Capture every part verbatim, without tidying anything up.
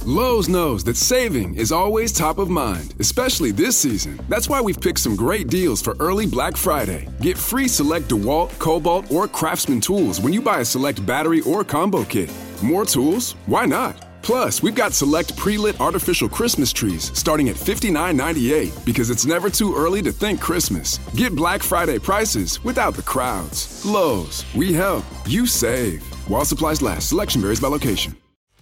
Lowe's knows that saving is always top of mind, especially this season. That's why we've picked some great deals for early Black Friday. Get free select DeWalt, Cobalt, or Craftsman tools when you buy a select battery or combo kit. More tools? Why not? Plus, we've got select pre-lit artificial Christmas trees starting at fifty-nine ninety-eight because it's never too early to think Christmas. Get Black Friday prices without the crowds. Lowe's, we help, you save. While supplies last, selection varies by location.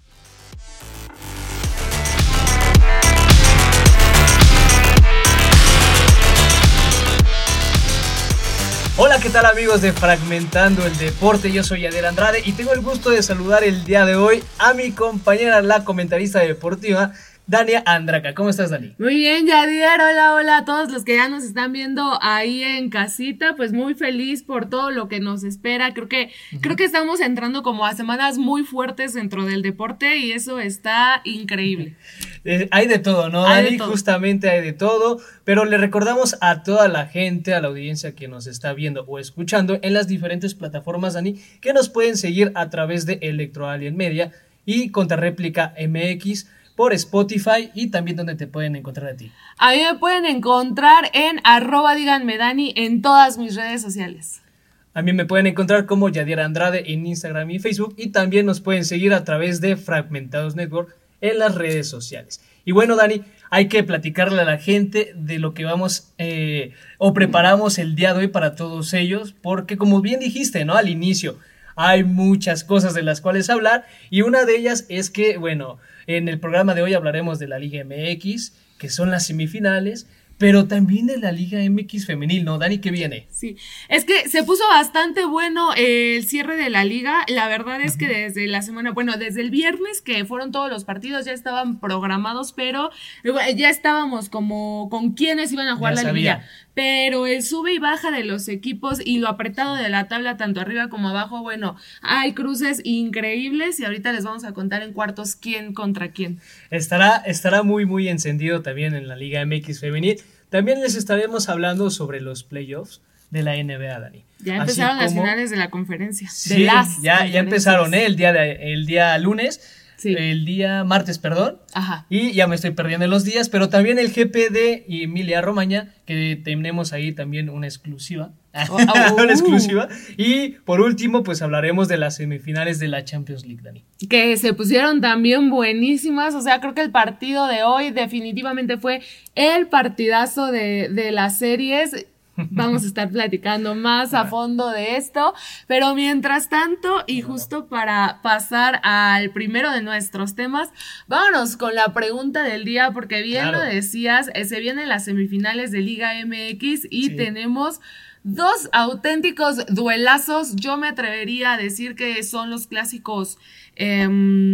Hola, ¿qué tal amigos de Fragmentando el Deporte? Yo soy Yadier Andrade y tengo el gusto de saludar el día de hoy a mi compañera, la comentarista deportiva, Dania Andraca. ¿Cómo estás, Dani? Muy bien, Yadier. Hola, hola a todos los que ya nos están viendo ahí en casita. Pues muy feliz por todo lo que nos espera. Creo que, uh-huh. creo que estamos entrando como a semanas muy fuertes dentro del deporte y eso está increíble. Eh, hay de todo, ¿no, hay Dani? Todo. Justamente hay de todo, pero le recordamos a toda la gente, a la audiencia que nos está viendo o escuchando en las diferentes plataformas, Dani, que nos pueden seguir a través de Electro Alien Media y Contrarréplica M X por Spotify, y también donde te pueden encontrar a ti. A mí me pueden encontrar en arroba díganme Dani en todas mis redes sociales. A mí me pueden encontrar como Yadier Andrade en Instagram y Facebook, y también nos pueden seguir a través de Fragmentados Network en las redes sociales. Y bueno, Dani, hay que platicarle a la gente de lo que vamos eh, o preparamos el día de hoy para todos ellos, porque como bien dijiste, ¿no? Al inicio, hay muchas cosas de las cuales hablar, y una de ellas es que, bueno, en el programa de hoy hablaremos de la Liga M X, que son las semifinales, pero también de la Liga M X femenil, ¿no, Dani? ¿Qué viene? Sí, es que se puso bastante bueno el cierre de la liga. La verdad es que desde la semana, bueno, desde el viernes que fueron todos los partidos ya estaban programados, pero ya estábamos como con quiénes iban a jugar ya la sabía. Liga. Pero el sube y baja de los equipos y lo apretado de la tabla, tanto arriba como abajo, bueno, hay cruces increíbles y ahorita les vamos a contar en cuartos quién contra quién. Estará, estará muy, muy encendido también en la Liga M X femenil. También les estaremos hablando sobre los playoffs de la N B A, Dani. Ya empezaron como, las finales de la conferencia. Sí, de las ya, ya empezaron, ¿eh? El día, de, el día lunes. Sí. El día martes, perdón. Ajá. Y ya me estoy perdiendo los días, pero también el G P de y Emilia Romagna, que tenemos ahí también una exclusiva. Oh, oh, una exclusiva. Y por último, pues hablaremos de las semifinales de la Champions League, Dani. Que se pusieron también buenísimas. O sea, creo que el partido de hoy definitivamente fue el partidazo de, de las series. Vamos a estar platicando más a fondo de esto, pero mientras tanto, y justo para pasar al primero de nuestros temas, vámonos con la pregunta del día, porque bien claro. lo decías, eh, se vienen las semifinales de Liga M X y sí. tenemos dos auténticos duelazos. Yo me atrevería a decir que son los clásicos... Eh,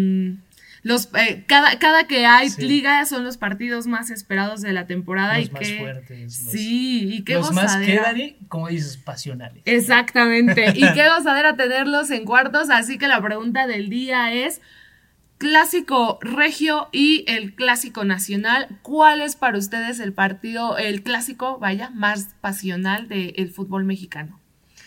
Los, eh, cada, cada que hay sí. liga son los partidos más esperados de la temporada. Los y más que, fuertes. Sí, los, y qué los gozadera. Los más que, Dani, como dices, pasionales. Exactamente, y qué gozadera tenerlos en cuartos, así que la pregunta del día es, clásico regio y el clásico nacional, ¿cuál es para ustedes el partido, el clásico, vaya, más pasional del fútbol mexicano?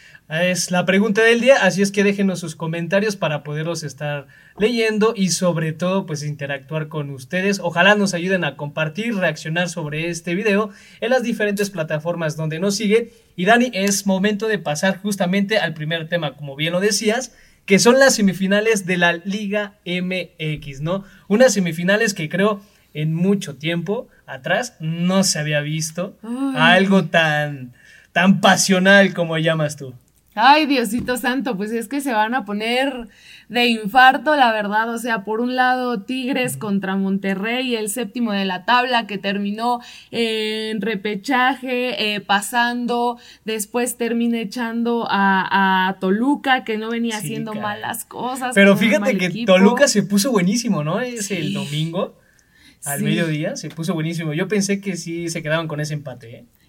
Es la pregunta del día, así es que déjenos sus comentarios para poderlos estar leyendo y sobre todo pues interactuar con ustedes. Ojalá nos ayuden a compartir, reaccionar sobre este video en las diferentes plataformas donde nos sigue. Y Dani, es momento de pasar justamente al primer tema, como bien lo decías, que son las semifinales de la Liga M X, ¿no? Unas semifinales que creo en mucho tiempo atrás no se había visto. Ay. Algo tan, tan pasional como llamas tú. Ay, Diosito santo, pues es que se van a poner de infarto, la verdad. O sea, por un lado Tigres contra Monterrey, el séptimo de la tabla que terminó en repechaje, eh, pasando, después termina echando a, a Toluca, que no venía sí, haciendo cara. malas cosas. Pero fíjate que equipo. Toluca se puso buenísimo, ¿no? Es sí. el domingo, al sí. mediodía, se puso buenísimo. Yo pensé que sí se quedaban con ese empate, ¿eh?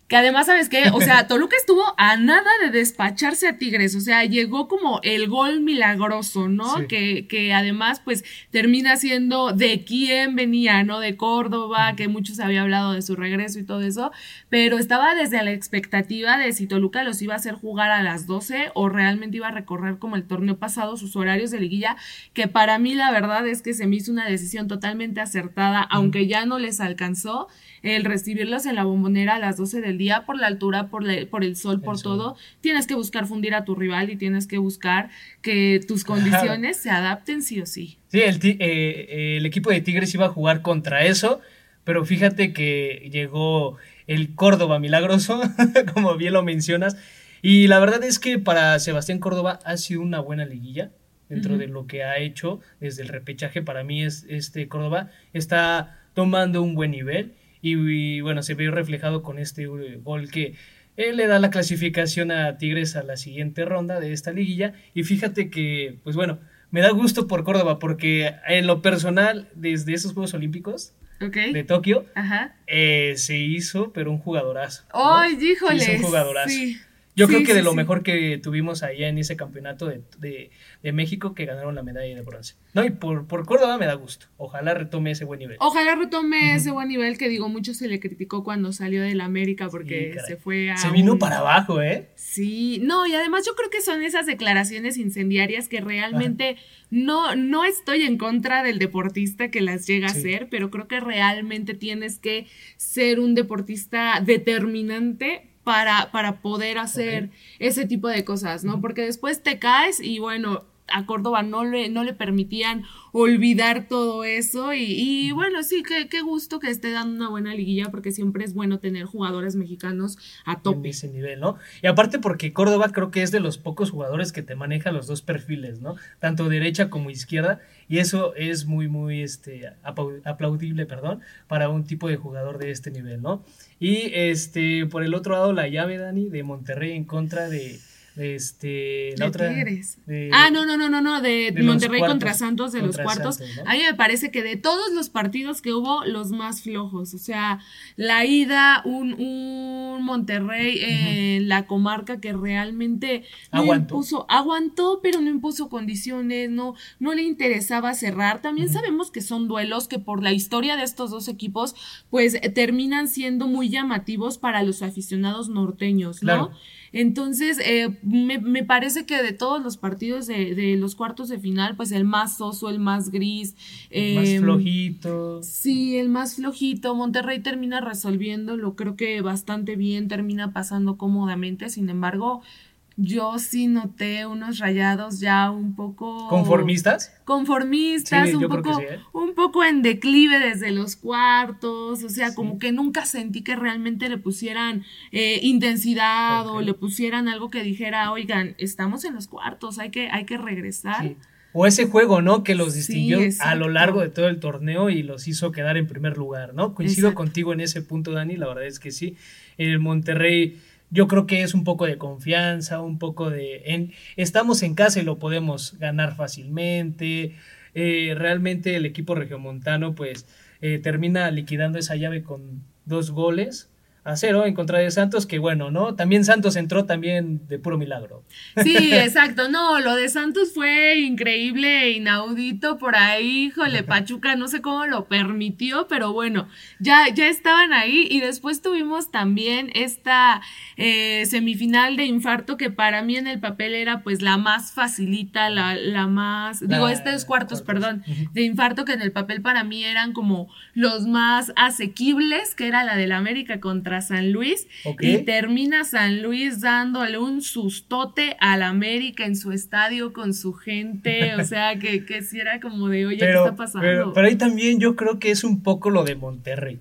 Que además, ¿sabes qué? O sea, Toluca estuvo a nada de despacharse a Tigres, o sea, llegó como el gol milagroso, ¿no? Sí. Que, que además, pues, termina siendo de quién venía, ¿no? De Córdoba, que muchos había hablado de su regreso y todo eso, pero estaba desde la expectativa de si Toluca los iba a hacer jugar a las doce o realmente iba a recorrer como el torneo pasado sus horarios de liguilla, que para mí la verdad es que se me hizo una decisión totalmente acertada, mm. aunque ya no les alcanzó el recibirlos en la Bombonera a las doce del día por la altura, por, la, por el sol, por el todo. Sol. Tienes que buscar fundir a tu rival y tienes que buscar que tus condiciones se adapten sí o sí. Sí, el, eh, el equipo de Tigres iba a jugar contra eso, pero fíjate que llegó el Córdoba milagroso, como bien lo mencionas, y la verdad es que para Sebastián Córdoba ha sido una buena liguilla dentro uh-huh. de lo que ha hecho desde el repechaje. Para mí es este Córdoba está tomando un buen nivel. Y, y bueno, se ve reflejado con este gol que él le da la clasificación a Tigres a la siguiente ronda de esta liguilla. Y fíjate que, pues bueno, me da gusto por Córdoba porque en lo personal, desde esos Juegos Olímpicos okay. de Tokio, Ajá. Eh, se hizo, pero un jugadorazo. ¡Ay, ¿no? híjole! Se hizo un jugadorazo. Sí. Yo sí, creo que sí, de lo sí. mejor que tuvimos allá en ese campeonato de, de, de México, que ganaron la medalla de bronce. No, y por, por Córdoba me da gusto. Ojalá retome ese buen nivel. Ojalá retome uh-huh. ese buen nivel que, digo, mucho se le criticó cuando salió del América porque sí, se fue a... Se vino un... para abajo, ¿eh? Sí, no, y además yo creo que son esas declaraciones incendiarias que realmente no, no estoy en contra del deportista que las llega sí. a hacer, pero creo que realmente tienes que ser un deportista determinante para, para poder hacer okay. ese tipo de cosas, ¿no? Uh-huh. Porque después te caes y bueno, a Córdoba no le, no le permitían olvidar todo eso y, y bueno, sí, qué, qué gusto que esté dando una buena liguilla porque siempre es bueno tener jugadores mexicanos a tope. En ese nivel, ¿no? Y aparte porque Córdoba creo que es de los pocos jugadores que te maneja los dos perfiles, ¿no? Tanto derecha como izquierda y eso es muy, muy este, aplaudible, perdón, para un tipo de jugador de este nivel, ¿no? Y este, por el otro lado la llave, Dani, de Monterrey en contra de... De este la de otra Tigres. De, ah, no, no, no, no, no, de, de Monterrey cuartos, contra Santos de contra los cuartos. Santos, ¿no? A mí me parece que de todos los partidos que hubo, los más flojos. O sea, la ida, un, un Monterrey uh-huh. en la comarca que realmente no aguantó. impuso, aguantó, pero no impuso condiciones, no, no le interesaba cerrar. También uh-huh. sabemos que son duelos que por la historia de estos dos equipos, pues terminan siendo muy llamativos para los aficionados norteños, ¿no? Claro. Entonces, eh, me, me parece que de todos los partidos de, de los cuartos de final, pues el más soso, el más gris. El eh, más flojito. Sí, el más flojito. Monterrey termina resolviéndolo, creo que bastante bien, termina pasando cómodamente. Sin embargo, yo sí noté unos Rayados ya un poco... ¿Conformistas? Conformistas, sí, un, poco, sí, ¿eh? un poco en declive desde los cuartos, o sea, sí. como que nunca sentí que realmente le pusieran eh, intensidad okay. o le pusieran algo que dijera, oigan, estamos en los cuartos, hay que, hay que regresar. Sí. O ese juego, ¿no? Que los distinguió sí, a lo largo de todo el torneo y los hizo quedar en primer lugar, ¿no? Coincido exacto. contigo en ese punto, Dani, la verdad es que sí. El Monterrey... Yo creo que es un poco de confianza, un poco de... En, estamos en casa y lo podemos ganar fácilmente. Eh, realmente el equipo regiomontano pues eh, termina liquidando esa llave con dos goles a cero en contra de Santos, que bueno, ¿no? También Santos entró también de puro milagro. Sí, exacto, no, lo de Santos fue increíble, inaudito por ahí, híjole, Pachuca no sé cómo lo permitió, pero bueno, ya, ya estaban ahí y después tuvimos también esta eh, semifinal de infarto que para mí en el papel era pues la más facilita, la, la más, la, digo, estos cuartos, cuartos. perdón, uh-huh. de infarto que en el papel para mí eran como los más asequibles, que era la del América contra San Luis, okay. y termina San Luis dándole un sustote al América en su estadio con su gente, o sea, que, que sí era como de, oye, pero, ¿qué está pasando? Pero, pero ahí también yo creo que es un poco lo de Monterrey,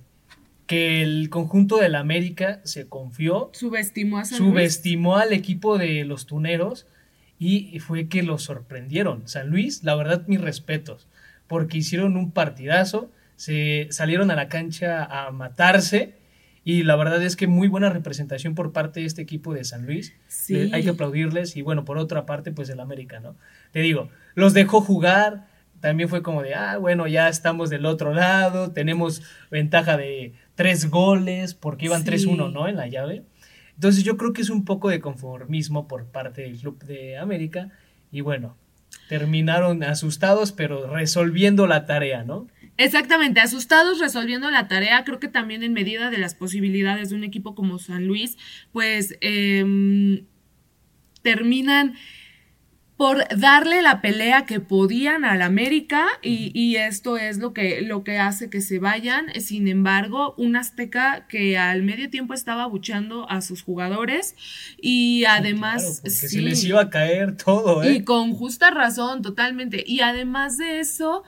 que el conjunto del América se confió, subestimó a San subestimó Luis. al equipo de los tuneros y fue que los sorprendieron. San Luis, la verdad, mis respetos, porque hicieron un partidazo, se salieron a la cancha a matarse. Y la verdad es que muy buena representación por parte de este equipo de San Luis. Sí. Eh, hay que aplaudirles. Y bueno, por otra parte, pues el América, ¿no? Te digo, los dejó jugar. También fue como de, ah, bueno, ya estamos del otro lado. Tenemos ventaja de tres goles, porque iban Sí. tres uno, ¿no? En la llave. Entonces yo creo que es un poco de conformismo por parte del Club de América. Y bueno, terminaron asustados, pero resolviendo la tarea, ¿no? Exactamente, asustados resolviendo la tarea, creo que también en medida de las posibilidades de un equipo como San Luis, pues eh, terminan por darle la pelea que podían al América y, y esto es lo que, lo que hace que se vayan. Sin embargo, un Azteca que al medio tiempo estaba abucheando a sus jugadores y además... Claro, porque sí, se les iba a caer todo, ¿eh? y con justa razón, totalmente. Y además de eso,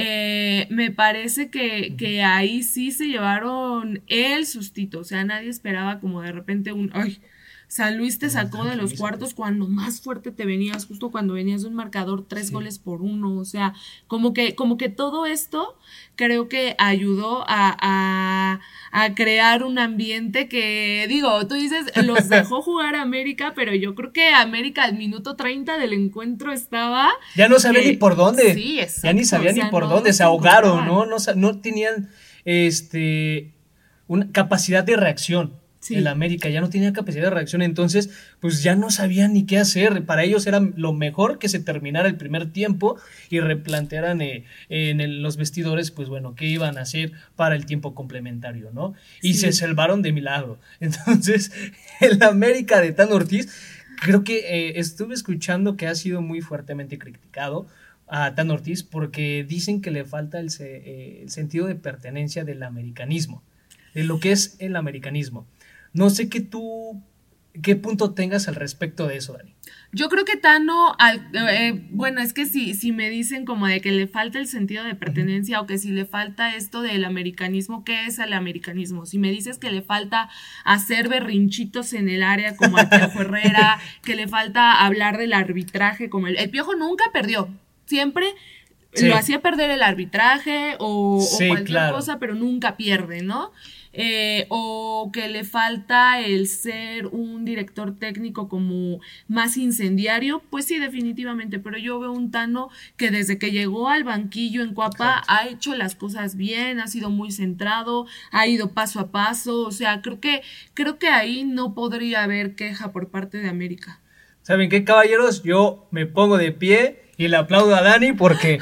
eh, me parece que, que ahí sí se llevaron el sustito. O sea, nadie esperaba como de repente un... ¡Ay! San Luis te sacó de los cuartos cuando más fuerte te venías, justo cuando venías de un marcador tres sí. goles por uno, o sea, como que, como que todo esto creo que ayudó a, a, a crear un ambiente que, digo, tú dices, los dejó jugar a América, pero yo creo que América al minuto treinta del encuentro estaba... Ya no sabía que, ni por dónde, sí, exacto, ya ni sabía o sea, ni por no dónde, se ahogaron, ¿no? No, no tenían este, una capacidad de reacción. Sí. El América ya no tenía capacidad de reacción, entonces pues ya no sabían ni qué hacer. Para ellos era lo mejor que se terminara el primer tiempo y replantearan eh, en el, los vestidores, pues bueno, qué iban a hacer para el tiempo complementario, ¿no? Y sí. se salvaron de milagro. Entonces el América de Tan Ortiz, creo que eh, estuve escuchando que ha sido muy fuertemente criticado a Tan Ortiz porque dicen que le falta el, eh, el sentido de pertenencia del americanismo, de lo que es el americanismo. No sé qué tú, qué punto tengas al respecto de eso, Dani. Yo creo que Tano, al, eh, bueno, es que si, si me dicen como de que le falta el sentido de pertenencia uh-huh. o que si le falta esto del americanismo, ¿qué es el americanismo? Si me dices que le falta hacer berrinchitos en el área como al Piojo Herrera, que le falta hablar del arbitraje como el, el Piojo nunca perdió, siempre... Sí. Lo hacía perder el arbitraje o, sí, o cualquier claro. cosa, pero nunca pierde, ¿no? Eh, o que le falta el ser un director técnico como más incendiario, pues sí, definitivamente, pero yo veo un Tano que desde que llegó al banquillo en Cuapa Exacto. ha hecho las cosas bien, ha sido muy centrado, ha ido paso a paso, o sea, creo que, creo que ahí no podría haber queja por parte de América. ¿Saben qué, caballeros? Yo me pongo de pie y le aplaudo a Dani porque...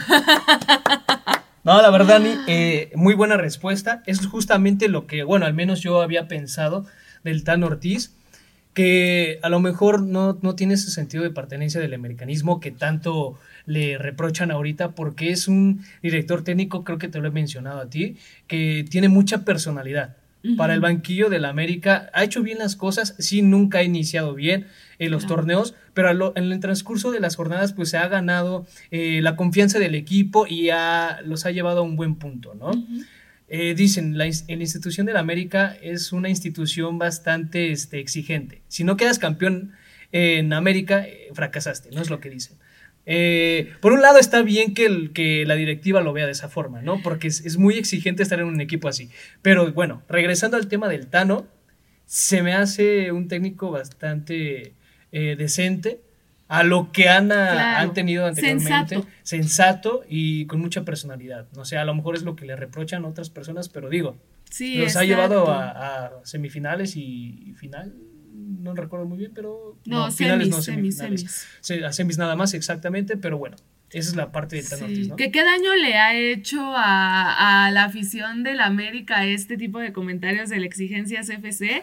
No, la verdad, Dani, eh, muy buena respuesta. Es justamente lo que, bueno, al menos yo había pensado del Tan Ortiz, que a lo mejor no, no tiene ese sentido de pertenencia del americanismo que tanto le reprochan ahorita, porque es un director técnico, creo que te lo he mencionado a ti, que tiene mucha personalidad. Uh-huh. Para el banquillo del América ha hecho bien las cosas, sí, nunca ha iniciado bien en los claro. torneos, pero lo, en el transcurso de las jornadas pues se ha ganado eh, la confianza del equipo y ha, los ha llevado a un buen punto, ¿no? Uh-huh. Eh, dicen, la, la institución del América es una institución bastante este, exigente. Si no quedas campeón en América, eh, fracasaste, ¿no? Es lo que dicen. Eh, por un lado está bien que, el, que la directiva lo vea de esa forma, ¿no? Porque es, es muy exigente estar en un equipo así. Pero bueno, regresando al tema del Tano, se me hace un técnico bastante eh, decente a lo que han, claro. han tenido anteriormente, sensato. sensato y con mucha personalidad. No sé, a lo mejor es lo que le reprochan a otras personas, pero digo, sí, los exacto. ha llevado a, a semifinales y, y final. No recuerdo muy bien, pero no, no semis, finales no semis, semifinales. Semis. A semis nada más, exactamente, pero bueno, esa es la parte del Tan sí. Ortiz, ¿no? ¿Qué, ¿Qué daño le ha hecho a, a la afición del América este tipo de comentarios de la exigencia C F C?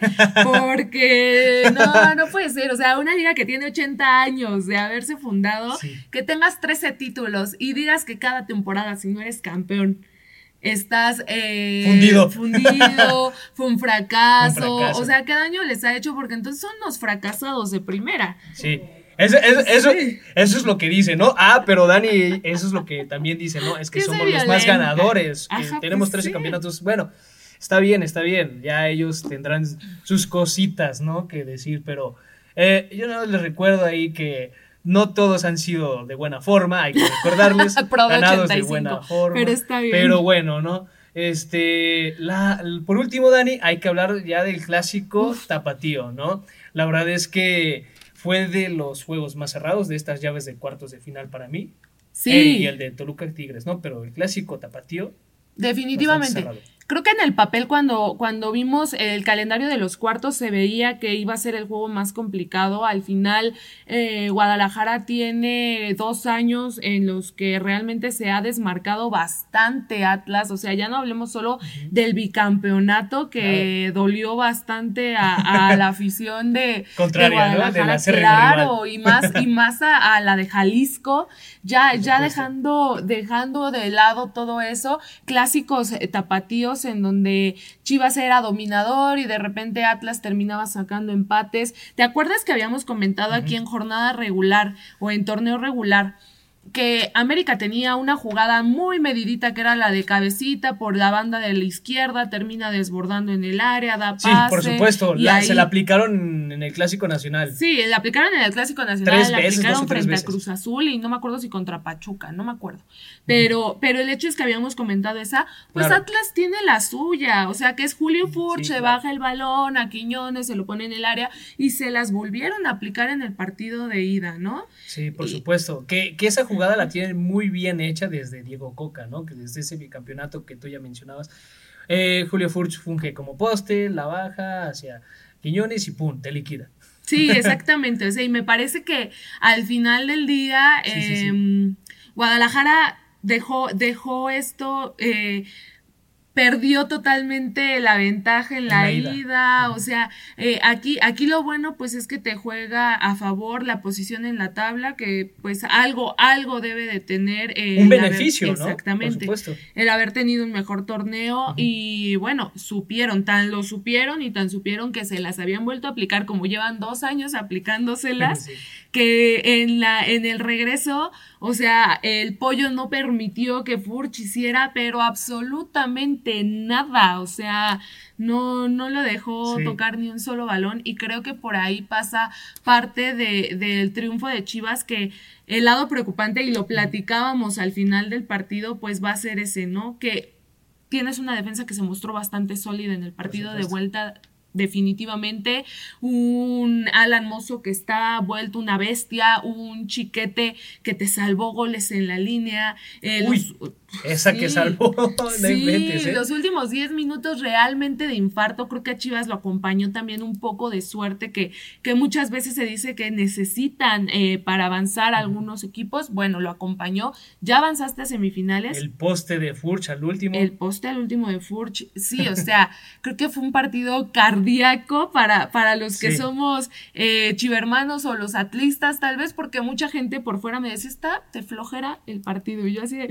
Porque no, no puede ser, o sea, una liga que tiene ochenta años de haberse fundado, sí. que tengas trece títulos y digas que cada temporada, si no eres campeón, estás eh, fundido, fundido fue un fracaso. un fracaso, o sea, ¿qué daño les ha hecho? Porque entonces son los fracasados de primera. Sí, eso, eso, eso, sí. eso es lo que dice, ¿no? Ah, pero Dani, eso es lo que también dice, ¿no? Es que somos los más ganadores, que Ajá, tenemos pues trece sí. campeonatos. Bueno, está bien, está bien, ya ellos tendrán sus cositas, ¿no? Que decir, pero eh, yo no les recuerdo ahí que no todos han sido de buena forma, hay que recordarles, ganados de buena forma, pero está bien. Pero bueno, ¿no? Este, la, por último, Dani, hay que hablar ya del clásico Uf. tapatío, ¿no? La verdad es que fue de los juegos más cerrados de estas llaves de cuartos de final para mí. Sí. Eh, y el de Toluca Tigres, ¿no? Pero el clásico tapatío. Definitivamente. creo que en el papel cuando, cuando vimos el calendario de los cuartos se veía que iba a ser el juego más complicado. Al final eh, Guadalajara tiene dos años en los que realmente se ha desmarcado bastante Atlas, o sea, ya no hablemos solo uh-huh. del bicampeonato que claro. dolió bastante a, a la afición de, Contraria, de Guadalajara, ¿no? De la claro, y más, y más a, a la de Jalisco, ya, ya dejando, dejando de lado todo eso, clásicos eh, tapatíos en donde Chivas era dominador y de repente Atlas terminaba sacando empates. ¿Te acuerdas que habíamos comentado uh-huh. aquí en jornada regular o en torneo regular que América tenía una jugada muy medidita que era la de cabecita por la banda de la izquierda, termina desbordando en el área, da pase? Sí, por supuesto, la, ahí, se la aplicaron en el Clásico Nacional. Sí, la aplicaron en el Clásico Nacional, tres la veces, aplicaron frente veces. a Cruz Azul y no me acuerdo si contra Pachuca, no me acuerdo. Pero, uh-huh. pero el hecho es que habíamos comentado esa, pues claro. Atlas tiene la suya, o sea que es Julio Furch, sí, se claro. baja el balón a Quiñones, se lo pone en el área y se las volvieron a aplicar en el partido de ida, ¿no? Sí, por y, supuesto, que, que esa jugada la tienen muy bien hecha desde Diego Coca, ¿no? Que desde ese bicampeonato que tú ya mencionabas, eh, Julio Furch funge como poste, la baja hacia Quiñones y pum, te liquida. Sí, exactamente, o sea, y me parece que al final del día sí, eh, sí, sí. Guadalajara dejó, dejó esto... Eh, perdió totalmente la ventaja en la, la ida, ida uh-huh. o sea, eh, aquí, aquí lo bueno pues es que te juega a favor la posición en la tabla, que pues algo, algo debe de tener eh, un beneficio, haber, ¿no? Exactamente, por supuesto. El haber tenido un mejor torneo uh-huh. y bueno, supieron, tan lo supieron y tan supieron que se las habían vuelto a aplicar, como llevan dos años aplicándoselas, sí. que en la, en el regreso, o sea, el Pollo no permitió que Furch hiciera, pero absolutamente nada, o sea, no, no lo dejó sí. tocar ni un solo balón, y creo que por ahí pasa parte de, del triunfo de Chivas, que el lado preocupante, y lo platicábamos al final del partido, pues va a ser ese, ¿no? Que tienes una defensa que se mostró bastante sólida en el partido de vuelta, definitivamente, un Alan Mozo que está vuelto una bestia, un Chiquete que te salvó goles en la línea. Eh, Uy, los, esa sí, que salvó. Sí, inventes, ¿eh? Los últimos diez minutos realmente de infarto, creo que a Chivas lo acompañó también un poco de suerte, que, que muchas veces se dice que necesitan eh, para avanzar algunos equipos. Bueno, lo acompañó, ya avanzaste a semifinales. El poste de Furch al último. El poste al último de Furch, sí, o sea, creo que fue un partido cardíaco para, para los que sí. somos eh, chivermanos o los atlistas, tal vez, porque mucha gente por fuera me decía, está de flojera el partido, y yo así de,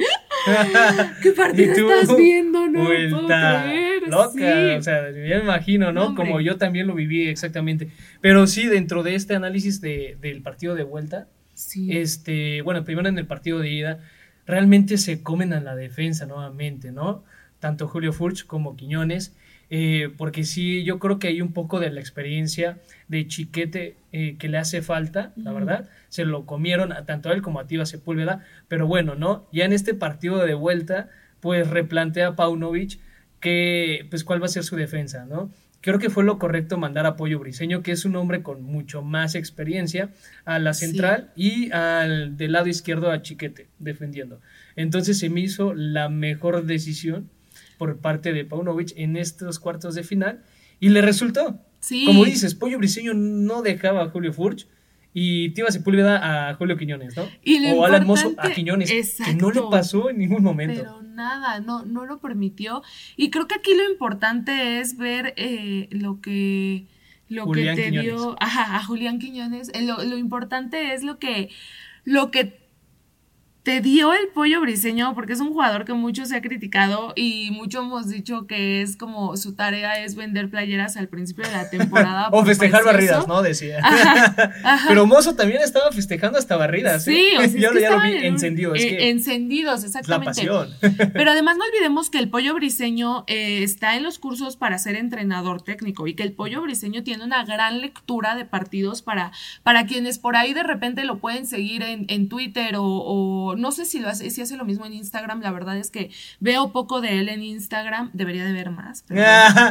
¿qué partido estás viendo? No lo puedo creer. Loca, sí. O sea, ya me imagino, ¿no? no Como yo también lo viví exactamente. Pero sí, dentro de este análisis de, del partido de vuelta, sí. este, bueno, primero en el partido de ida, realmente se comen a la defensa nuevamente, ¿no? Tanto Julio Furch como Quiñones, eh, porque sí, yo creo que hay un poco de la experiencia de Chiquete eh, que le hace falta, la verdad, se lo comieron a, tanto a él como a Tiva Sepúlveda, pero bueno, ¿no? Ya en este partido de vuelta, pues replantea Paunovic que, pues, cuál va a ser su defensa, ¿no? Creo que fue lo correcto mandar a Pollo Briseño, que es un hombre con mucho más experiencia, a la central sí. y al del lado izquierdo a Chiquete, defendiendo. Entonces se me hizo la mejor decisión por parte de Paunovic en estos cuartos de final, y le resultó. Sí. Como dices, Pollo Briseño no dejaba a Julio Furch, y Tiva Sepúlveda a Julio Quiñones, ¿no? O Alan Mozo a Quiñones, exacto, que no le pasó en ningún momento. Pero nada, no, no lo permitió. Y creo que aquí lo importante es ver eh, lo que, lo Julián que te Quiñones. dio ajá, a Julián Quiñones. Eh, lo, lo importante es lo que, lo que te dio el Pollo Briseño, porque es un jugador que mucho se ha criticado y mucho hemos dicho que es como su tarea es vender playeras al principio de la temporada. O festejar precioso. barridas, ¿no? Decía. Ajá, ajá. Pero Mozo también estaba festejando hasta barridas. Sí, ¿eh? o sea, es Yo que ya lo vi en, encendido. Es eh, que encendidos, exactamente. La pasión. Pero además no olvidemos que el Pollo Briseño eh, está en los cursos para ser entrenador técnico, y que el Pollo Briseño tiene una gran lectura de partidos para, para quienes por ahí de repente lo pueden seguir en, en Twitter o, o pero no sé si lo hace, si hace lo mismo en Instagram. La verdad es que veo poco de él en Instagram, debería de ver más. Pero,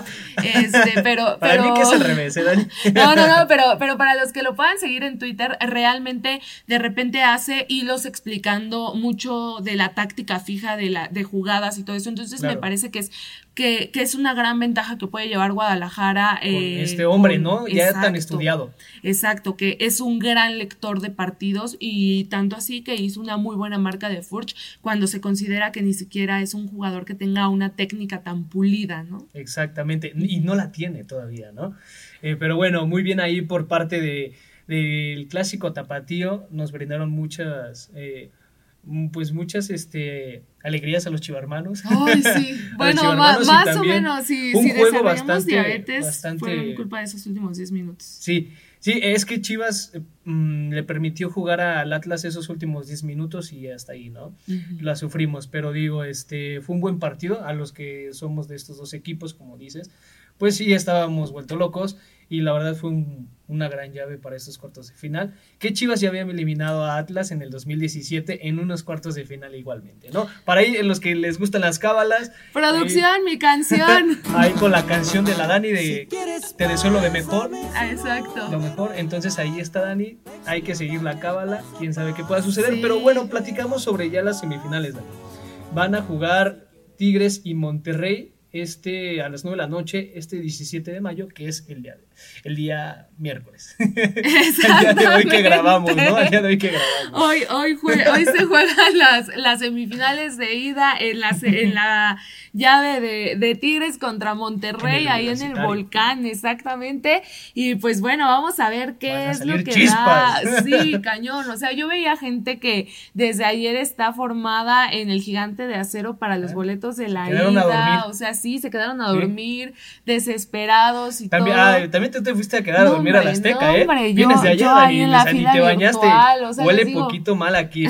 este, pero, para pero, mí que es al revés, ¿eh, Dani? No, no, no, pero, pero para los que lo puedan seguir en Twitter, realmente de repente hace hilos explicando mucho de la táctica fija de la, de jugadas y todo eso. Entonces claro. me parece que es Que, que es una gran ventaja que puede llevar Guadalajara. Con eh, este hombre, con, ¿no? Ya exacto, tan estudiado. Exacto, que es un gran lector de partidos y tanto así que hizo una muy buena marca de Furch cuando se considera que ni siquiera es un jugador que tenga una técnica tan pulida, ¿no? Exactamente, y no la tiene todavía, ¿no? Eh, pero bueno, muy bien ahí por parte de, del clásico tapatío, nos brindaron muchas... Eh, pues muchas este alegrías a los chivarmanos. Ay, sí. Bueno, más, más o menos, sí, un si juego desarrollamos bastante, diabetes, bastante... fue culpa de esos últimos diez minutos. Sí, sí, es que Chivas mmm, le permitió jugar al Atlas esos últimos diez minutos y hasta ahí, ¿no? Uh-huh. La sufrimos, pero digo, este fue un buen partido a los que somos de estos dos equipos, como dices, pues sí, estábamos vuelto locos y la verdad fue un, una gran llave para estos cuartos de final, que Chivas ya había eliminado a Atlas en el dos mil diecisiete en unos cuartos de final igualmente, ¿no? Para ahí, en los que les gustan las cábalas. Producción, ahí, mi canción. Ahí con la canción de la Dani de Te deseo lo de mejor. Ah, exacto. Lo mejor, entonces ahí está Dani, hay que seguir la cábala, quién sabe qué pueda suceder, sí. Pero bueno, platicamos sobre ya las semifinales, Dani. Van a jugar Tigres y Monterrey este a las nueve de la noche, este diecisiete de mayo, que es el día, el día miércoles. El día de hoy que grabamos, ¿no? El día de hoy que grabamos. Hoy, hoy, jue- hoy se juegan las, las semifinales de ida en la, en la llave de, de Tigres contra Monterrey, en ahí en el Volcán, exactamente. Y pues bueno, vamos a ver qué Van es lo que chispas. da. Sí, cañón. O sea, yo veía gente que desde ayer está formada en el Gigante de Acero para los boletos de la ida. O sea, sí, se quedaron a dormir, ¿sí? Desesperados y también, todo. Ah, también tú te fuiste a quedar no, a dormir hombre, a la Azteca, no, ¿eh? Hombre, Vienes yo, de allá, yo Dani, en la ni fila te bañaste. Virtual, o sea, huele digo, poquito mal aquí.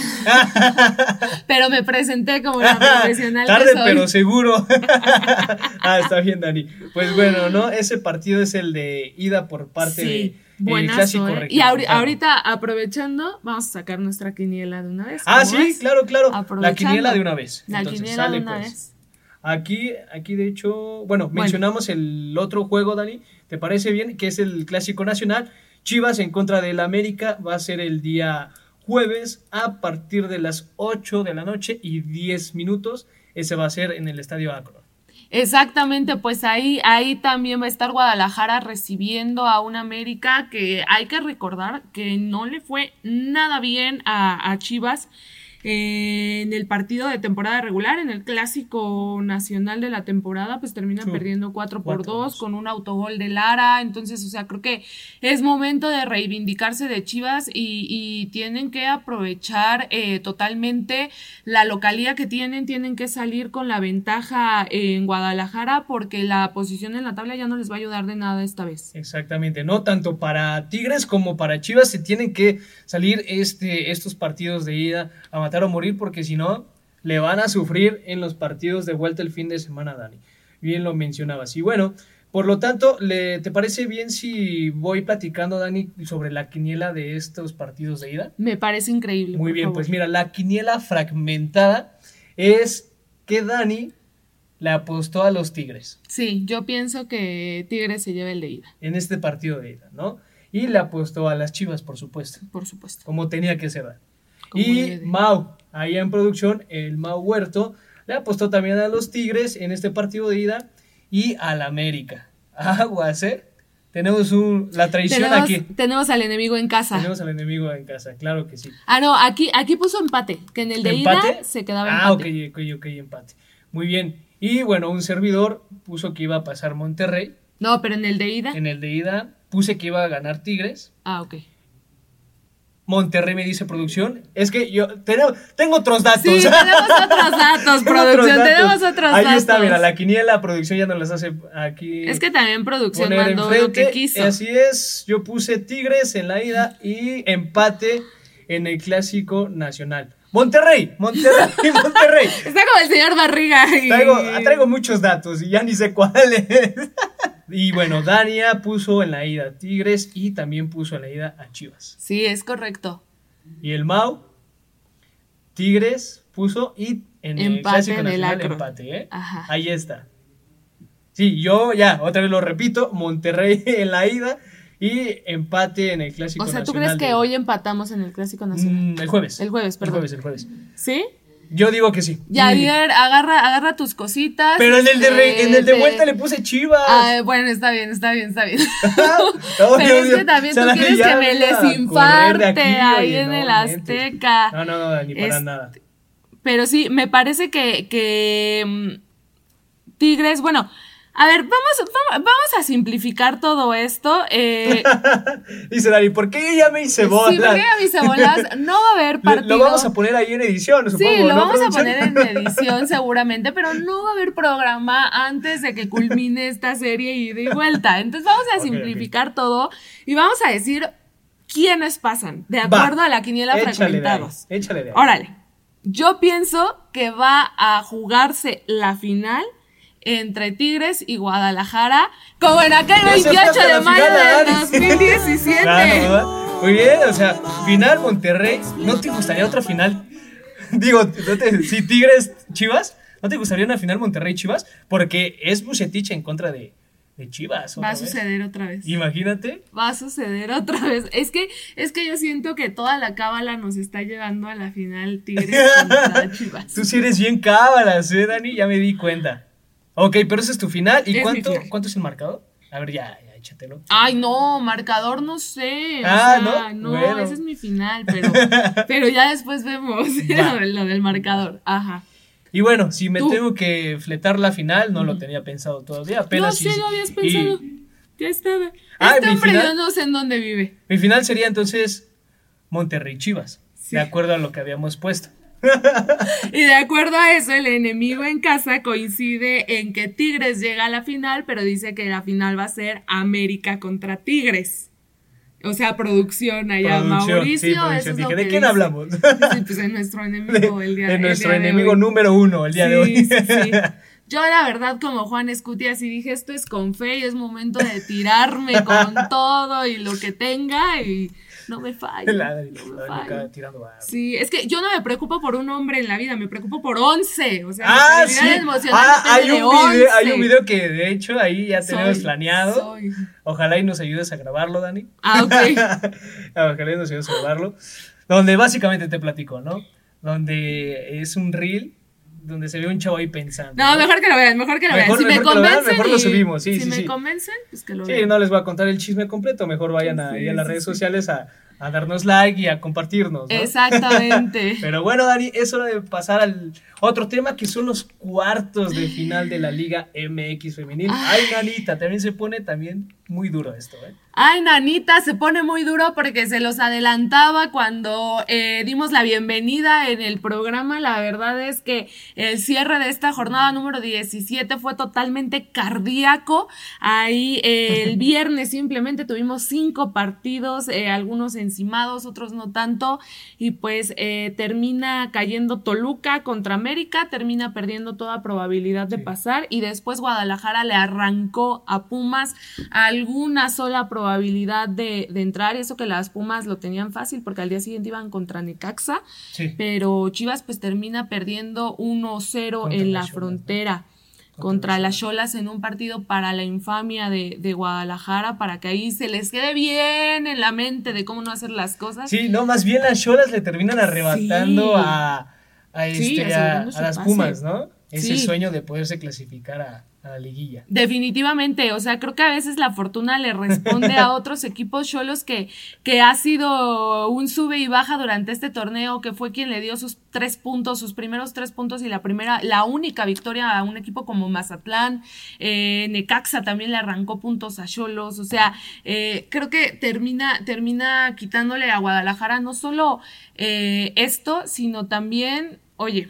Pero me presenté como la profesional Tarde, que soy. pero seguro. Ah, está bien, Dani. Pues bueno, ¿no? Ese partido es el de ida por parte sí. de... Buenazo, clásico ¿eh? Y ahori- ahorita, aprovechando, vamos a sacar nuestra quiniela de una vez. Ah, sí, es? claro, claro. La quiniela de una vez. La Entonces, quiniela sale, de una pues. vez. Aquí, aquí de hecho, bueno, bueno, mencionamos el otro juego, Dani, ¿te parece bien? Que es el Clásico Nacional. Chivas en contra del América, va a ser el día jueves a partir de las ocho de la noche y diez minutos. Ese va a ser en el Estadio Akron. Exactamente, pues ahí, ahí también va a estar Guadalajara recibiendo a un América que hay que recordar que no le fue nada bien a, a Chivas eh, en el partido de temporada regular, en el clásico nacional de la temporada, pues terminan sí. perdiendo cuatro por dos con un autogol de Lara. Entonces, o sea, creo que es momento de reivindicarse de Chivas y, y tienen que aprovechar eh, totalmente la localía que tienen, tienen que salir con la ventaja en Guadalajara porque la posición en la tabla ya no les va a ayudar de nada esta vez. Exactamente, no tanto para Tigres como para Chivas se tienen que salir este, estos partidos de ida a matar o morir, porque si no, le van a sufrir en los partidos de vuelta el fin de semana, Dani. Bien lo mencionabas. Y bueno, por lo tanto, ¿le, ¿te parece bien si voy platicando, Dani, sobre la quiniela de estos partidos de ida? Me parece increíble. Muy bien, favor. Pues mira, la quiniela fragmentada es que Dani le apostó a los Tigres. Sí, yo pienso que Tigres se lleva el de ida. En este partido de ida, ¿no? Y le apostó a las Chivas, por supuesto. Por supuesto. Como tenía que ser, Dani. Y Mau, allá en producción, el Mau Huerto, le apostó también a los Tigres en este partido de ida y al América. Aguas, ¿eh? Tenemos un, la traición tenemos, aquí. Tenemos al enemigo en casa. Tenemos al enemigo en casa, claro que sí. Ah, no, aquí, aquí puso empate, que en el de ¿Empate? ida se quedaba ah, empate. Ah, ok, ok, ok, empate. Muy bien. Y bueno, un servidor puso que iba a pasar Monterrey. No, pero en el de ida. En el de ida puse que iba a ganar Tigres. Ah, ok. Monterrey me dice producción. Es que yo tengo, tengo otros datos. Sí, tenemos otros datos, producción. Otros datos. Tenemos otros Ahí datos. Ahí está, mira, la quiniela, producción ya nos las hace aquí. Es que también producción mandó enfrente, lo que quiso. Así es, yo puse Tigres en la ida y empate en el Clásico Nacional. Monterrey, Monterrey, Monterrey. Está como el señor Barriga. Y... Traigo, traigo muchos datos y ya ni sé cuáles. Y bueno, Dania puso en la ida a Tigres y también puso en la ida a Chivas. Sí, es correcto. Y el Mau, Tigres puso y en Empate el Clásico en el Nacional Akron. empate, ¿eh? Ajá. Ahí está. Sí, yo ya, otra vez lo repito, Monterrey en la ida y empate en el Clásico O sea, ¿tú Nacional. crees que de- hoy empatamos en el Clásico Nacional? Mm, el jueves. El jueves, perdón. El jueves, el jueves. ¿Sí? Yo digo que sí. Ya, Sí. Dier, agarra, agarra tus cositas. Pero en el de, re- este, en el de te- vuelta le puse Chivas. Ah, bueno, está bien, está bien, está bien. No, Pero Dios es mío, que también tú Sara, quieres ya que me voy a les correr de infarte aquí, ahí oye, en no, el inventes. Azteca. No, no, no, ni para Es- nada. Pero sí, me parece que, que mm, Tigres, bueno, a ver, vamos, vamos, vamos a simplificar todo esto. Eh, Dice Dani, ¿por qué ya me hice bola? sí, porque ya mis cebolas no va a haber Le- partido. Lo vamos a poner ahí en edición, supongo. Sí, lo ¿no, vamos a producción? poner en edición seguramente, pero no va a haber programa antes de que culmine esta serie ida y vuelta. Entonces vamos a Ok, simplificar todo y vamos a decir quiénes pasan, de Va, acuerdo a la quiniela échale de ahí, fragmentados. échale de ahí. Órale, yo pienso que va a jugarse la final entre Tigres y Guadalajara, como en aquel Ya se veintiocho fue hasta de la mayo final, del Dani. dos mil diecisiete. Claro, ¿verdad? Muy bien, o sea, final Monterrey. ¿No te gustaría otra final? Digo, ¿no te, si Tigres Chivas, ¿no te gustaría una final Monterrey Chivas? Porque es Bucetich en contra de, de Chivas. Va a otra vez. suceder otra vez. Imagínate. Va a suceder otra vez. Es que, es que yo siento que toda la cábala nos está llevando a la final Tigres contra Chivas. Tú sí eres bien cábalas, ¿eh, Dani? Ya me di cuenta. Ok, pero esa es tu final. ¿Y Es mi cuánto, final. cuánto es el marcador? A ver, ya, ya, échatelo. Ay, no, marcador no sé. Ah, o sea, ¿no? no, Bueno. ese es mi final, pero, pero ya después vemos Va. lo, lo del marcador. Ajá. Y bueno, si me Tú. tengo que fletar la final, no lo tenía pensado todavía. Apenas No sé, sí- lo habías y- pensado. Ya estaba. Ah, Este mi hombre final- yo no sé en dónde vive. Mi final sería entonces Monterrey Chivas, Sí. de acuerdo a lo que habíamos puesto. Y de acuerdo a eso, el enemigo en casa coincide en que Tigres llega a la final, pero dice que la final va a ser América contra Tigres. O sea, producción allá, Producción, Mauricio, sí, eso producción. es Dije, lo ¿de que quién dice. hablamos? Sí, pues es nuestro enemigo el día de el nuestro día de enemigo hoy. número uno el día de hoy. Sí, sí, sí. Yo la verdad como Juan Escutia sí dije esto es con fe y es momento de tirarme con todo y lo que tenga y no me falla. La- la- no me la- falla. acá tirando a- Sí, es que yo no me preocupo por un hombre en la vida, me preocupo por once. O sea, Ah, mi sí. estabilidad emocional Ah, hay depende un, de video, once. hay un video que de hecho ahí ya tenemos Soy- planeado. soy. Ojalá y nos ayudes a grabarlo, Dani. Ah, ok. Ojalá y nos ayudes a grabarlo. Donde básicamente te platico, ¿no? Donde es un reel donde se ve un chavo ahí pensando. No, mejor que lo vean, mejor que lo Mejor- vean. Si me mejor que lo vean, convencen, mejor lo y- subimos, sí, si sí, me sí. convencen, pues que lo Sí, vean. no les voy a contar el chisme completo, mejor vayan a, ahí a las sí, redes sí. sociales a, a darnos like y a compartirnos, ¿no? Exactamente. Pero bueno, Dani, es hora de pasar al otro tema que son los cuartos de final de la Liga M X Femenil. Ay, nanita, también se pone también muy duro esto, ¿eh? Ay, nanita, se pone muy duro porque se los adelantaba cuando eh, dimos la bienvenida en el programa. La verdad es que el cierre de esta jornada número diecisiete fue totalmente cardíaco. Ahí eh, el viernes simplemente tuvimos cinco partidos, eh, algunos encimados, otros no tanto. Y pues eh, termina cayendo Toluca contra América, termina perdiendo toda probabilidad de Sí. pasar. Y después Guadalajara le arrancó a Pumas alguna sola probabilidad de, de entrar, y eso que las Pumas lo tenían fácil porque al día siguiente iban contra Necaxa, Sí. pero Chivas pues termina perdiendo uno cero Contra en las la Xolas, frontera Contra contra las las Xolas en un partido para la infamia de, de Guadalajara, para que ahí se les quede bien en la mente de cómo no hacer las cosas. Sí, no, más bien las Cholas le terminan arrebatando Sí. a, a, Sí, este, a, asegurándose a las pase. Pumas, ¿no? Ese Sí. sueño de poderse clasificar a, a la liguilla. Definitivamente, o sea, creo que a veces la fortuna le responde a otros equipos cholos que, que ha sido un sube y baja durante este torneo, que fue quien le dio sus tres puntos, sus primeros tres puntos y la primera, la única victoria a un equipo como Mazatlán. eh, Necaxa también le arrancó puntos a Cholos, o sea, eh, creo que termina, termina quitándole a Guadalajara no solo eh, esto, sino también, oye,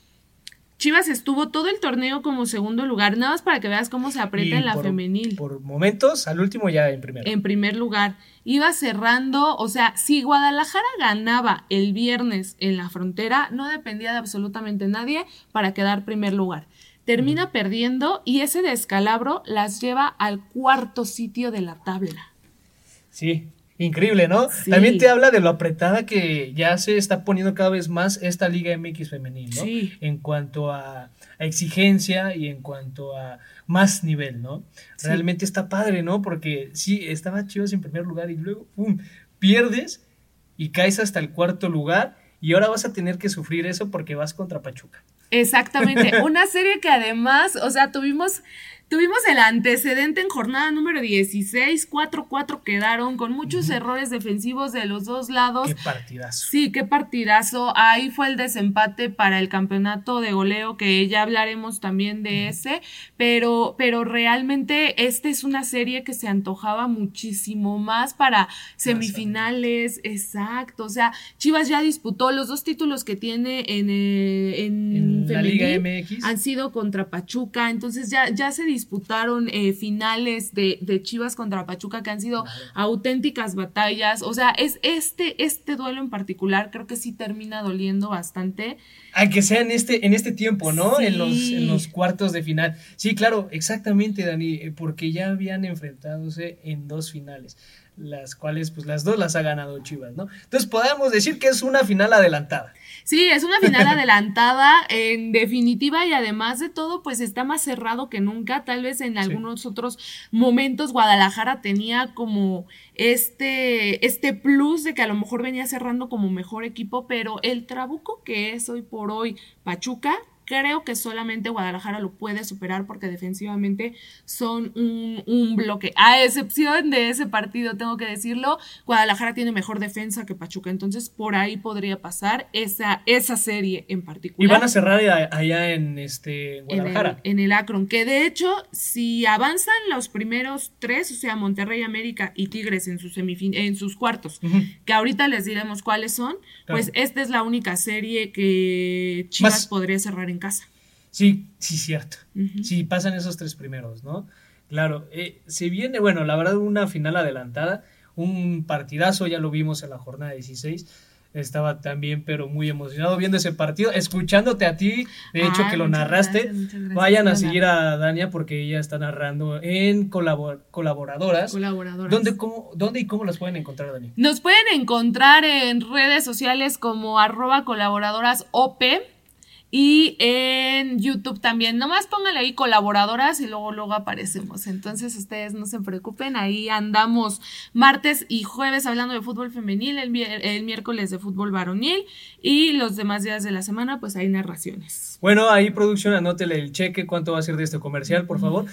Chivas estuvo todo el torneo como segundo lugar, nada más para que veas cómo se aprieta Y en la por- femenil. Por momentos, al último ya en primero. En primer lugar, iba cerrando, o sea, si Guadalajara ganaba el viernes en la frontera, no dependía de absolutamente nadie para quedar primer lugar. Termina perdiendo y ese descalabro las lleva al cuarto sitio de la tabla. Sí, Increíble, ¿no? Sí. También te habla de lo apretada que ya se está poniendo cada vez más esta Liga M X femenil, ¿no? Sí. En cuanto a, a exigencia y en cuanto a más nivel, ¿no? Sí. Realmente está padre, ¿no? Porque sí, estaba Chivas en primer lugar y luego, ¡pum!, pierdes y caes hasta el cuarto lugar y ahora vas a tener que sufrir eso porque vas contra Pachuca. Exactamente, una serie que además, o sea, tuvimos, tuvimos el antecedente en jornada número dieciséis, cuatro cuatro quedaron, con muchos uh-huh. errores defensivos de los dos lados. Qué partidazo. Sí, qué partidazo, ahí fue el desempate para el campeonato de goleo, que ya hablaremos también de uh-huh. ese, pero, pero realmente esta es una serie que se antojaba muchísimo más para semifinales, exacto, o sea, Chivas ya disputó los dos títulos que tiene en, eh, en, en la femenil, Liga M X. Han sido contra Pachuca, entonces ya, ya se disputaron eh, finales de, de Chivas contra Pachuca que han sido claro. auténticas batallas, o sea, es este, este duelo en particular creo que sí termina doliendo bastante. Aunque sea en este, en este tiempo, ¿no? Sí. En los, en los cuartos de final. Sí, claro, exactamente, Dani, porque ya habían enfrentadose en dos finales, las cuales, pues las dos las ha ganado Chivas, ¿no? Entonces podemos decir que es una final adelantada. Sí, es una final adelantada, en definitiva, y además de todo, pues está más cerrado que nunca. Tal vez en algunos sí. otros momentos Guadalajara tenía como este, este plus de que a lo mejor venía cerrando como mejor equipo, pero el trabuco que es hoy por hoy Pachuca, creo que solamente Guadalajara lo puede superar porque defensivamente son un, un bloque. A excepción de ese partido, tengo que decirlo, Guadalajara tiene mejor defensa que Pachuca, entonces por ahí podría pasar esa, esa serie en particular. Y van a cerrar allá en este Guadalajara. En el, en el Akron, que de hecho, si avanzan los primeros tres, o sea, Monterrey, América y Tigres en sus, semifin- en sus cuartos, uh-huh. que ahorita les diremos cuáles son, claro. pues esta es la única serie que Chivas Más... podría cerrar en casa. Sí, sí, cierto. Uh-huh. Sí, pasan esos tres primeros, ¿no? Claro, eh, se viene, bueno, la verdad, una final adelantada, un partidazo, ya lo vimos en la jornada dieciséis. Estaba también, pero muy emocionado viendo ese partido, escuchándote a ti, de hecho, ah, que lo narraste. Gracias, muchas gracias. Vayan a seguir a Dania porque ella está narrando en colabor- colaboradoras. Colaboradoras. ¿Dónde, cómo, ¿Dónde y cómo las pueden encontrar, Dani? Nos pueden encontrar en redes sociales como arroba colaboradoras O P. Y en YouTube también, nomás pónganle ahí colaboradoras y luego luego aparecemos, entonces ustedes no se preocupen, ahí andamos martes y jueves hablando de fútbol femenil, el, el miércoles de fútbol varonil y los demás días de la semana pues hay narraciones. Bueno, ahí producción, anótele el cheque, cuánto va a ser de este comercial, por favor.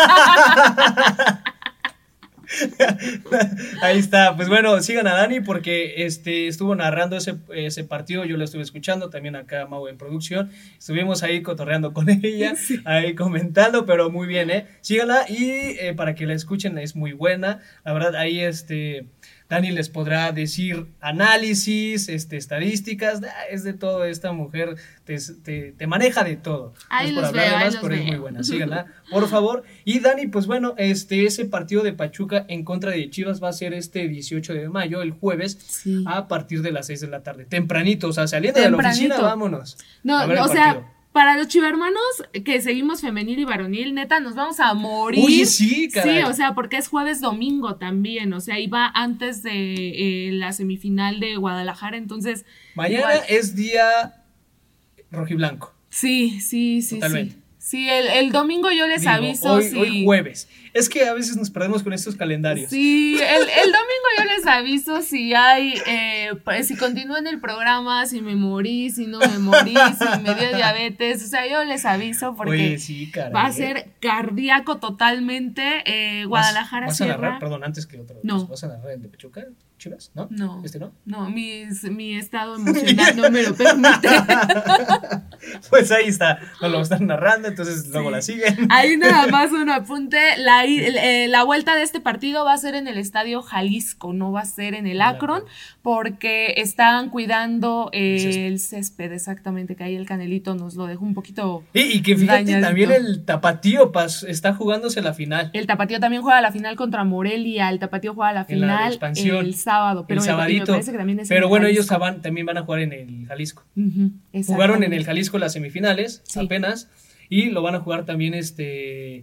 Ahí está, pues bueno, sigan a Dani porque este estuvo narrando ese, ese partido, yo lo estuve escuchando, también acá Mau en producción, estuvimos ahí cotorreando con ella, sí. ahí comentando, pero muy bien, eh, síganla y eh, para que la escuchen, es muy buena, la verdad, ahí este Dani les podrá decir análisis, este, estadísticas, es de todo, esta mujer te, te, te maneja de todo. Ahí no los veo, ahí los pero veo. Es muy buena, síganla, por favor. Y Dani, pues bueno, este, ese partido de Pachuca en contra de Chivas va a ser este dieciocho de mayo, el jueves, sí. a partir de las seis de la tarde, tempranito, o sea, saliendo Tempranito. de la oficina, vámonos. No, no o sea... Para los chivermanos que seguimos femenil y varonil, neta, nos vamos a morir. Uy, sí, caray. Sí, o sea, porque es jueves domingo también, o sea, iba antes de eh, la semifinal de Guadalajara, entonces... Mañana igual. Es día rojiblanco. Sí, sí, sí, Totalmente. sí. Sí, el, el domingo yo les Digo, aviso. Hoy, sí. hoy jueves. Es que a veces nos perdemos con estos calendarios. Sí, el, el domingo yo les aviso si hay, eh, pues, si continúo en el programa, si me morí, si no me morí, si me dio diabetes. O sea, yo les aviso porque Oye, sí, caray, va a ser cardíaco totalmente. Eh, Guadalajara ¿Vas, vas cierra. a narrar, perdón, antes que otro? No. ¿Vas a narrar el de Pachuca, Chivas? ¿No? No. ¿Este no? No, mis, mi estado emocional no me lo permite. Pues ahí está, no lo están narrando, entonces sí. Luego la siguen. Ahí nada más un apunte, la, eh, la vuelta de este partido va a ser en el Estadio Jalisco, no va a ser en el Akron, porque están cuidando eh, el, césped. el césped, exactamente, que ahí el Canelito nos lo dejó un poquito Y, y que fíjate, dañadito. También el Tapatío pas, está jugándose la final. El Tapatío también juega la final contra Morelia, el Tapatío juega la final la el sábado, pero el me, sabadito, me parece que también es pero en bueno, Jalisco. ellos van, también van a jugar en el Jalisco. Uh-huh, Jugaron en el Jalisco las semifinales, sí. apenas, y lo van a jugar también este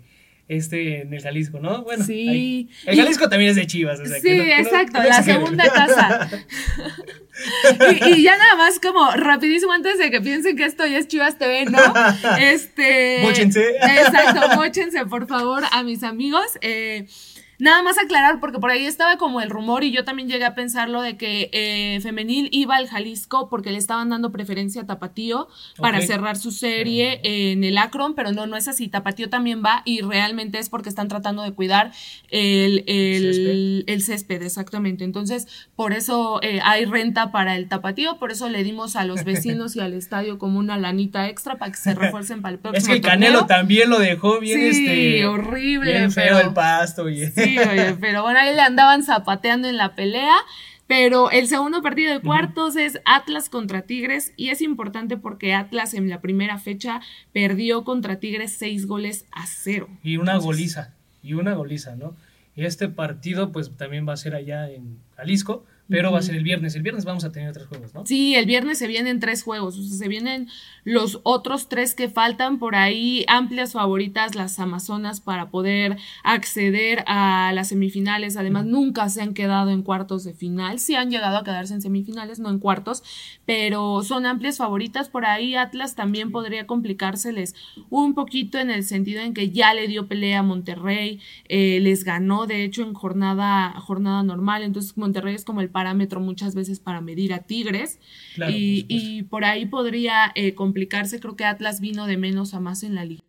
este en el Jalisco, ¿no? Bueno, sí. Ahí. El Jalisco y, también es de Chivas. O sea, sí, que no, exacto, no, no la segunda casa. y, y ya nada más como rapidísimo antes de que piensen que esto ya es Chivas T V, ¿no? Este... Móchense. Exacto, móchense, por favor, a mis amigos. Eh... Nada más aclarar, porque por ahí estaba como el rumor y yo también llegué a pensarlo de que eh, Femenil iba al Jalisco porque le estaban dando preferencia a Tapatío para okay. cerrar su serie eh, en el Akron, pero no, no es así. Tapatío también va y realmente es porque están tratando de cuidar el, el, ¿Césped? el césped, exactamente. Entonces, por eso eh, hay renta para el Tapatío, por eso le dimos a los vecinos y al estadio como una lanita extra para que se refuercen para el próximo Es que el torneo. Canelo también lo dejó bien, sí, este, horrible, bien feo pero... el pasto y... Sí, oye, pero bueno, ahí le andaban zapateando en la pelea, pero el segundo partido de cuartos uh-huh. es Atlas contra Tigres, y es importante porque Atlas en la primera fecha perdió contra Tigres seis goles a cero. Y una Entonces, goliza, y una goliza, ¿no? Y este partido pues también va a ser allá en Jalisco, pero uh-huh. va a ser el viernes. El viernes vamos a tener tres juegos, ¿no? Sí, el viernes se vienen tres juegos, o sea, se vienen los otros tres que faltan, por ahí amplias favoritas las Amazonas para poder acceder a las semifinales. Además, uh-huh. nunca se han quedado en cuartos de final, sí han llegado a quedarse en semifinales, no en cuartos, pero son amplias favoritas. Por ahí Atlas también podría complicárseles un poquito en el sentido en que ya le dio pelea a Monterrey, eh, les ganó de hecho en jornada, jornada normal, entonces Monterrey es como el parámetro muchas veces para medir a Tigres, claro, y, por y por ahí podría eh, complicarse. Creo que Atlas vino de menos a más en la liga.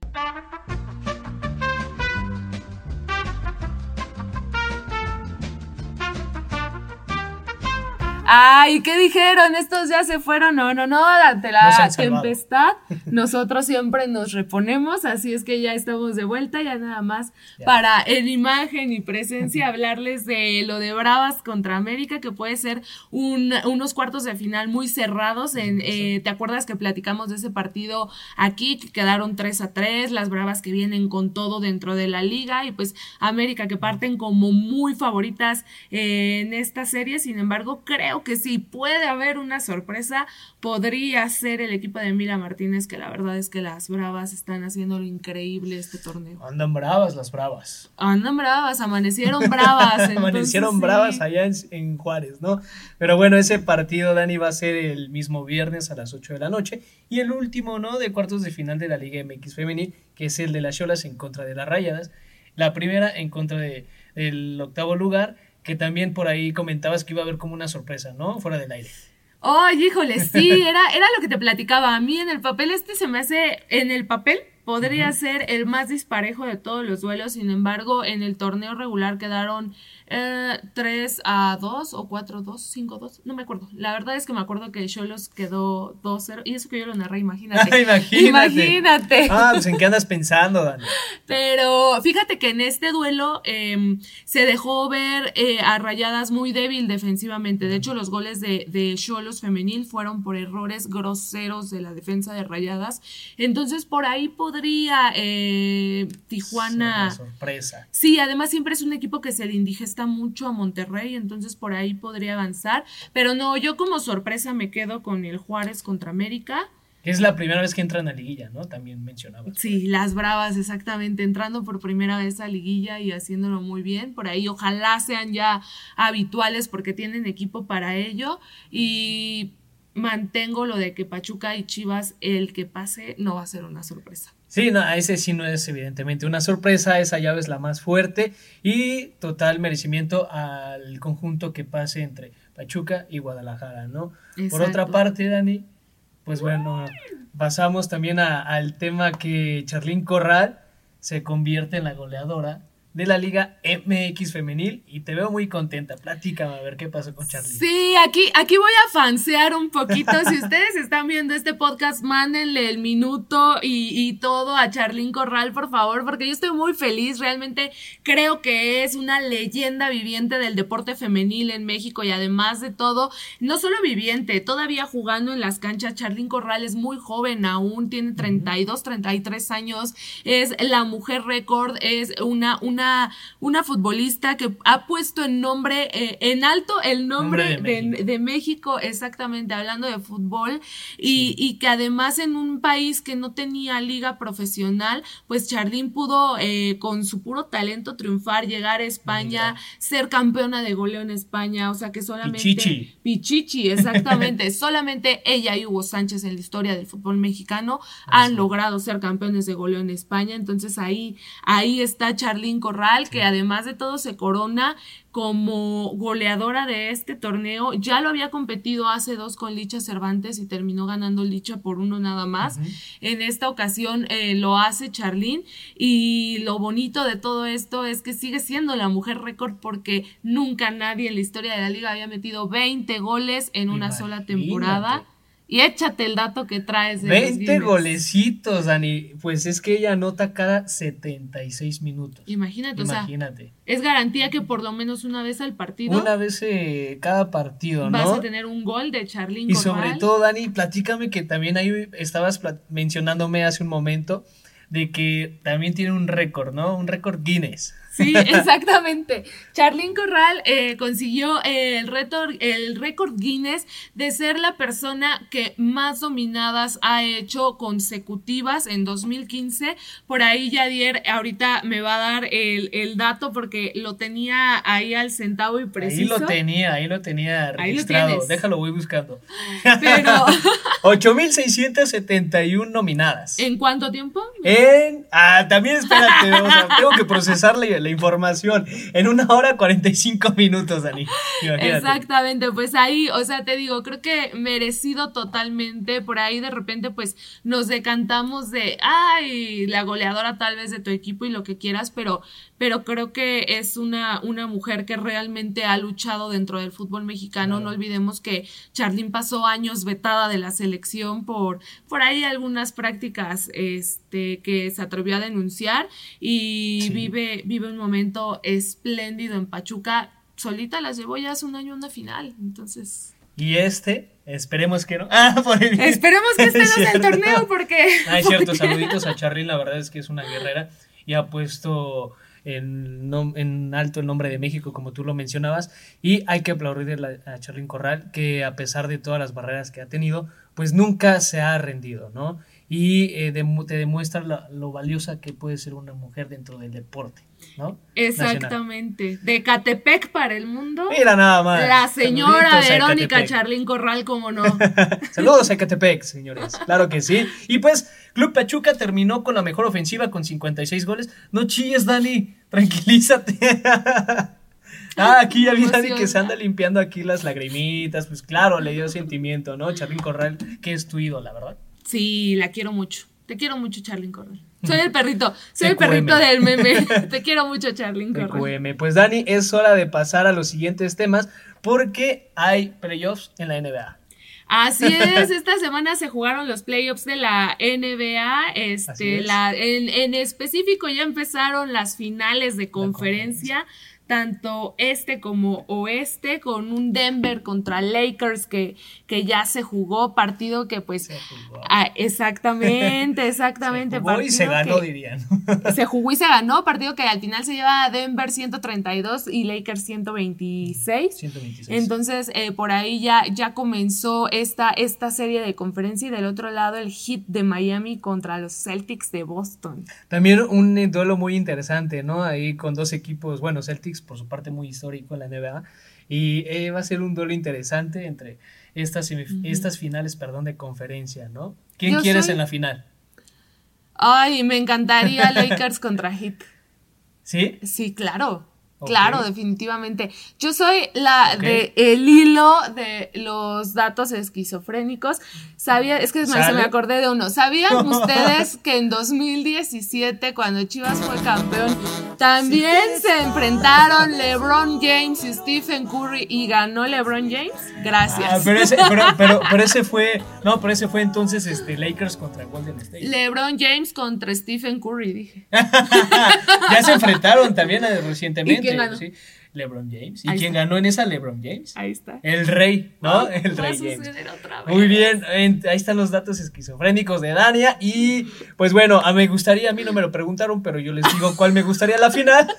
Ay, ¿qué dijeron? ¿Estos ya se fueron? No, no, no, ante la tempestad nosotros siempre nos reponemos, así es que ya estamos de vuelta, ya nada más ya. Para en imagen y presencia hablarles de lo de Bravas contra América, que puede ser un, unos cuartos de final muy cerrados. En, eh, ¿te acuerdas que platicamos de ese partido aquí, que quedaron tres a tres, las Bravas que vienen con todo dentro de la liga, y pues América que parten como muy favoritas eh, en esta serie? Sin embargo, creo que si puede haber una sorpresa, podría ser el equipo de Mira Martínez, que la verdad es que las Bravas están haciendo lo increíble este torneo. Andan bravas las Bravas. Andan bravas, amanecieron bravas. amanecieron entonces, bravas sí. allá en, en Juárez, ¿no? Pero bueno, ese partido, Dani, va a ser el mismo viernes a las ocho de la noche, y el último, ¿no?, de cuartos de final de la Liga M X Femenil, que es el de las Xolas en contra de las Rayadas, la primera en contra de, del octavo lugar, que también por ahí comentabas que iba a haber como una sorpresa, ¿no? Fuera del aire. Oh, híjole, sí, era, era lo que te platicaba. A mí en el papel este se me hace, en el papel podría uh-huh. ser el más disparejo de todos los duelos. Sin embargo, en el torneo regular quedaron eh, tres a dos o cuatro a dos, cinco a dos, no me acuerdo. La verdad es que me acuerdo que Xolos quedó dos cero, y eso que yo lo narré, imagínate. imagínate. Imagínate. Ah, pues ¿en qué andas pensando, Dani? Pero fíjate que en este duelo eh, se dejó ver eh, a Rayadas muy débil defensivamente. De hecho, los goles de, de Xolos femenil fueron por errores groseros de la defensa de Rayadas. Entonces, por ahí podría eh, Tijuana... Sí, una sorpresa. Sí, además siempre es un equipo que se le indigesta mucho a Monterrey, entonces por ahí podría avanzar. Pero no, yo como sorpresa me quedo con el Juárez contra América. Que es la primera vez que entran a liguilla, ¿no? También mencionaba. Sí, las Bravas, exactamente, entrando por primera vez a liguilla y haciéndolo muy bien. Por ahí ojalá sean ya habituales porque tienen equipo para ello. Y mantengo lo de que Pachuca y Chivas, el que pase, no va a ser una sorpresa. Sí, no, ese sí no es evidentemente una sorpresa, esa llave es la más fuerte y total merecimiento al conjunto que pase entre Pachuca y Guadalajara, ¿no? Exacto. Por otra parte, Dani, pues bueno, pasamos también a, al tema que Charlín Corral se convierte en la goleadora de la Liga M X Femenil, y te veo muy contenta. Platícame a ver qué pasó con Charlín. Sí, aquí, aquí voy a fansear un poquito. Si ustedes están viendo este podcast, mándenle el minuto y, y todo a Charlín Corral, por favor, porque yo estoy muy feliz. Realmente creo que es una leyenda viviente del deporte femenil en México, y además de todo, no solo viviente, todavía jugando en las canchas. Charlín Corral es muy joven aún, tiene treinta y dos, treinta y tres años, es la mujer récord, es una, una una, una futbolista que ha puesto en nombre, eh, en alto el nombre, nombre de, México. De, de México, exactamente, hablando de fútbol, y, sí. y que además en un país que no tenía liga profesional, pues Charlín pudo eh, con su puro talento triunfar, llegar a España, Mira. ser campeona de goleo en España, o sea que solamente... Pichichi. Pichichi, exactamente, solamente ella y Hugo Sánchez en la historia del fútbol mexicano han sí. logrado ser campeones de goleo en España, entonces ahí, ahí está Charlín Corral, sí. que además de todo se corona como goleadora de este torneo. Ya lo había competido hace dos con Licha Cervantes y terminó ganando Licha por uno nada más. Uh-huh. En esta ocasión eh, lo hace Charlín, y lo bonito de todo esto es que sigue siendo la mujer récord porque nunca nadie en la historia de la liga había metido veinte goles en una Imagínate. sola temporada. Y échate el dato que traes de veinte golecitos, Dani. Pues es que ella anota cada setenta y seis minutos. Imagínate, Imagínate. O sea, es garantía que por lo menos una vez al partido. Una vez eh, cada partido, ¿no? Vas a tener un gol de Charlín Y Corral. sobre todo, Dani, platícame que también ahí estabas plat- mencionándome hace un momento de que también tiene un récord, ¿no? Un récord Guinness. Sí, exactamente. Charlín Corral eh, consiguió el récord, el récord Guinness de ser la persona que más dominadas ha hecho consecutivas en dos mil quince. Por ahí Yadier ahorita me va a dar el, el dato porque lo tenía ahí al centavo y preciso. Ahí lo tenía, ahí lo tenía registrado. Ahí lo Déjalo, voy buscando. Pero ocho mil seiscientas setenta y uno nominadas. ¿En cuánto tiempo? En... Ah, también espérate, o sea, tengo que procesarle la información en una hora cuarenta y cinco minutos, Dani. Imagínate. Exactamente, pues ahí, o sea, te digo, creo que merecido totalmente. Por ahí de repente pues nos decantamos de, ay, la goleadora tal vez de tu equipo y lo que quieras, pero, pero creo que es una, una mujer que realmente ha luchado dentro del fútbol mexicano. Claro. No olvidemos que Charlín pasó años vetada de la selección por, por ahí algunas prácticas este, que se atrevió a denunciar, y sí. vive, vive un momento espléndido en Pachuca. Solita las llevó ya hace un año a una final, entonces... Y este, esperemos que no. Ah, por el... Esperemos que este no sea el torneo, porque... Ah, es cierto, saluditos a Charlín, la verdad es que es una guerrera y ha puesto en, no, en alto el nombre de México, como tú lo mencionabas, y hay que aplaudirle a Charlín Corral, que a pesar de todas las barreras que ha tenido, pues nunca se ha rendido, ¿no? Y eh, de, te demuestra la, lo valiosa que puede ser una mujer dentro del deporte, ¿no? Exactamente. Nacional. De Catepec para el mundo. Mira nada más. La señora Verónica Charlín Corral, cómo no. Saludos a Catepec, señores. Claro que sí. Y pues, Club Pachuca terminó con la mejor ofensiva con cincuenta y seis goles. No chilles, Dani. Tranquilízate. Ah, aquí ya vi Dani que se anda limpiando aquí las lagrimitas. Pues claro, le dio sentimiento, ¿no? Charlín Corral, que es tu ídola, ¿verdad? Sí, la quiero mucho. Te quiero mucho, Charlín Corral. Soy el perrito, soy el perrito del meme. Te quiero mucho, Charlín Corral. T Q M. Pues Dani, es hora de pasar a los siguientes temas porque hay playoffs en la N B A. Así es, esta semana se jugaron los playoffs de la N B A, este, la, en, en específico ya empezaron las finales de conferencia, tanto este como oeste, con un Denver contra Lakers que, que ya se jugó, partido que pues... Se jugó. Ah, exactamente, exactamente. Se jugó y se ganó, que, dirían. Se jugó y se ganó, partido que al final se lleva a Denver ciento treinta y dos y Lakers ciento veintiséis. ciento veintiséis. Entonces, eh, por ahí ya, ya comenzó esta, esta serie de conferencia, y del otro lado el Heat de Miami contra los Celtics de Boston. También un eh, duelo muy interesante, ¿no? Ahí con dos equipos, bueno, Celtics por su parte muy histórico en la N B A, y eh, va a ser un duelo interesante entre estas, uh-huh. estas finales, perdón, de conferencia, ¿no? ¿Quién Yo quieres soy... en la final? Ay, me encantaría Lakers contra Heat. ¿Sí? Sí, claro. Okay. Claro, definitivamente. Yo soy la okay. de el hilo de los datos esquizofrénicos. Sabía, es que me, se me acordé de uno. ¿Sabían ustedes que en dos mil diecisiete, cuando Chivas fue campeón, también sí, se enfrentaron LeBron James y Stephen Curry y ganó LeBron James? Gracias. Ah, pero, ese, pero, pero, pero ese fue, no, pero ese fue entonces este Lakers contra Golden State. LeBron James contra Stephen Curry, dije. Ya se enfrentaron también recientemente. quién ganó? Sí, LeBron James. ¿Y Ahí quién está. ganó en esa? LeBron James. Ahí está. El rey, ¿no? Oh, el va a rey James. suceder otra vez. Muy bien, en- ahí están los datos esquizofrénicos de Dania. Y pues bueno, a me gustaría, a mí no me lo preguntaron, pero yo les digo cuál me gustaría la final.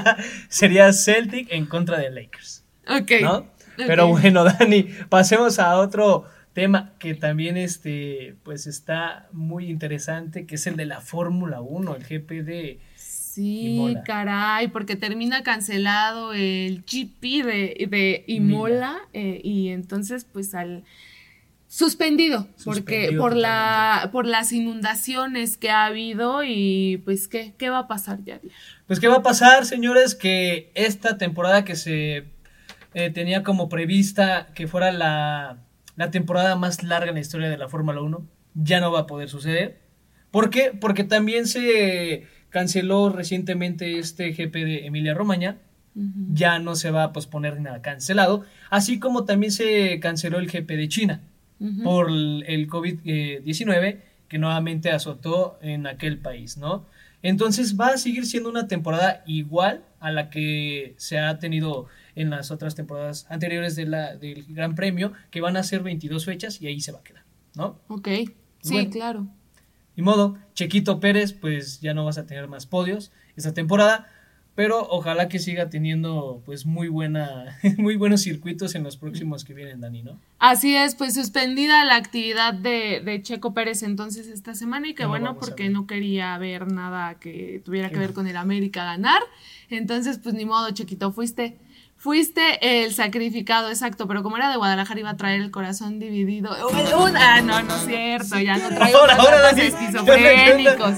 Sería Celtic en contra de Lakers, Ok. ¿no? ok. Pero bueno, Dani, pasemos a otro tema que también este, pues está muy interesante, que es el de la Fórmula uno, el G P de Sí, Imola. caray, porque termina cancelado el G P de, de Imola eh, y entonces pues al suspendido, porque Suspendido por la por las inundaciones que ha habido y pues qué qué va a pasar ya. Pues, ¿qué va a pasar, señores? Que esta temporada que se eh, tenía como prevista que fuera la, la temporada más larga en la historia de la Fórmula uno, ya no va a poder suceder. ¿Por qué? Porque también se canceló recientemente este G P de Emilia-Romagna, Ujú. ya no se va a posponer ni nada, cancelado, así como también se canceló el G P de China Ujú. por el el COVID diecinueve que nuevamente azotó en aquel país, ¿no? Entonces va a seguir siendo una temporada igual a la que se ha tenido en las otras temporadas anteriores de la, del Gran Premio, que van a ser veintidós fechas y ahí se va a quedar, ¿no? Ok, sí, Bueno. claro. Ni modo, Chequito Pérez, pues ya no vas a tener más podios esta temporada, pero ojalá que siga teniendo pues muy buena, muy buenos circuitos en los próximos que vienen, Dani, ¿no? Así es, pues suspendida la actividad de, de Checo Pérez entonces esta semana y que No lo bueno, vamos a porque ver. no quería ver nada que tuviera que Sí. ver con el América ganar. Entonces, pues ni modo, Chequito, fuiste, fuiste el sacrificado, exacto, pero como era de Guadalajara iba a traer el corazón dividido. Un- ah, no, no es cierto, ya no traigo Ahora, más ahora, datos Dani, esquizofrénicos.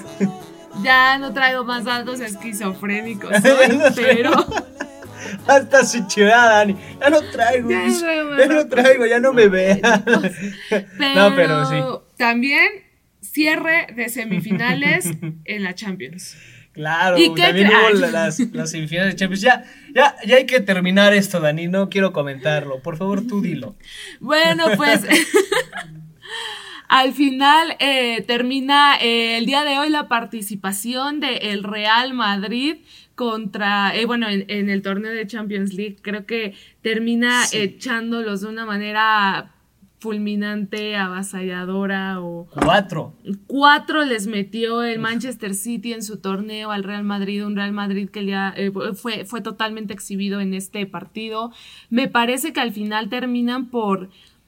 Ya no traigo más datos esquizofrénicos hoy, pero... Hasta su chivada, Dani. Ya no traigo. Ya no traigo más Ya no datos. traigo, ya no me vean. Pero, No, pero sí. también cierre de semifinales en la Champions. Claro, ¿Y qué también crack? hubo la- las, las semifinales de Champions. Ya, ya, ya hay que terminar esto, Dani. No quiero comentarlo. Por favor, tú dilo. Bueno, pues al final eh, termina eh, el día de hoy la participación del Real Madrid contra, eh, bueno, en, en el torneo de Champions League. Creo que termina Sí. echándolos de una manera fulminante, avasalladora o... Cuatro. Cuatro les metió el Manchester City en su torneo al Real Madrid, un Real Madrid que ya eh, fue, fue totalmente exhibido en este partido. Me parece que al final terminan por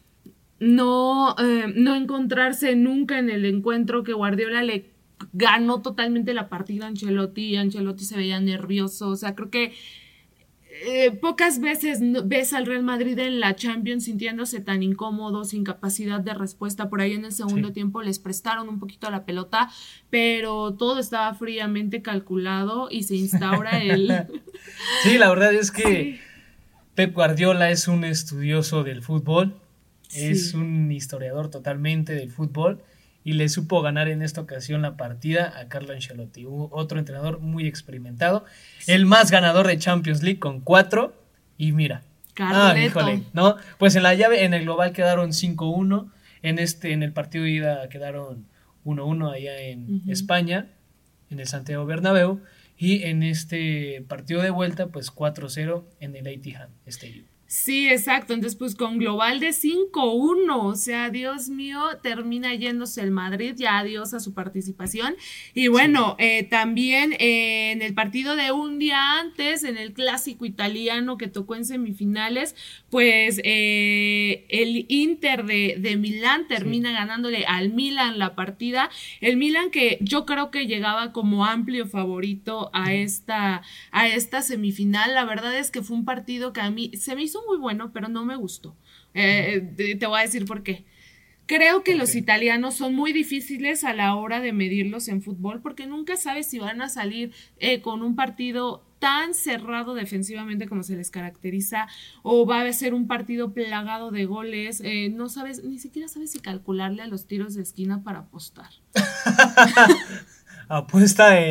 no, eh, no encontrarse nunca en el encuentro, que Guardiola le ganó totalmente la partida a Ancelotti y Ancelotti se veía nervioso. O sea, creo que Eh, pocas veces no- ves al Real Madrid en la Champions sintiéndose tan incómodo, sin capacidad de respuesta. Por ahí en el segundo Sí. tiempo les prestaron un poquito la pelota, pero todo estaba fríamente calculado y se instaura el... Sí, la verdad es que Sí. Pep Guardiola es un estudioso del fútbol. Sí. Es un historiador totalmente del fútbol. Y le supo ganar en esta ocasión la partida a Carlo Ancelotti, u- otro entrenador muy experimentado, el más ganador de Champions League con cuatro, y mira, ah, Carleto. híjole, ¿no? Pues en la llave, en el global quedaron cinco uno, en este, en el partido de ida quedaron uno uno allá en Ujú. España, en el Santiago Bernabéu, y en este partido de vuelta, pues cuatro cero en el Etihad Stadium. Sí, exacto. Entonces, pues con global de cinco uno, o sea, Dios mío, termina yéndose el Madrid, ya adiós a su participación. Y bueno, eh, también eh, en el partido de un día antes, en el clásico italiano que tocó en semifinales, pues eh, el Inter de, de Milán termina Sí. ganándole al Milan la partida. El Milan que yo creo que llegaba como amplio favorito a esta, a esta semifinal. La verdad es que fue un partido que a mí se me hizo muy bueno, pero no me gustó. Eh, te, te voy a decir por qué. Creo que Ok. los italianos son muy difíciles a la hora de medirlos en fútbol porque nunca sabes si van a salir eh, con un partido tan cerrado defensivamente como se les caracteriza o va a ser un partido plagado de goles. Eh, no sabes, ni siquiera sabes si calcularle a los tiros de esquina para apostar. Apuesta en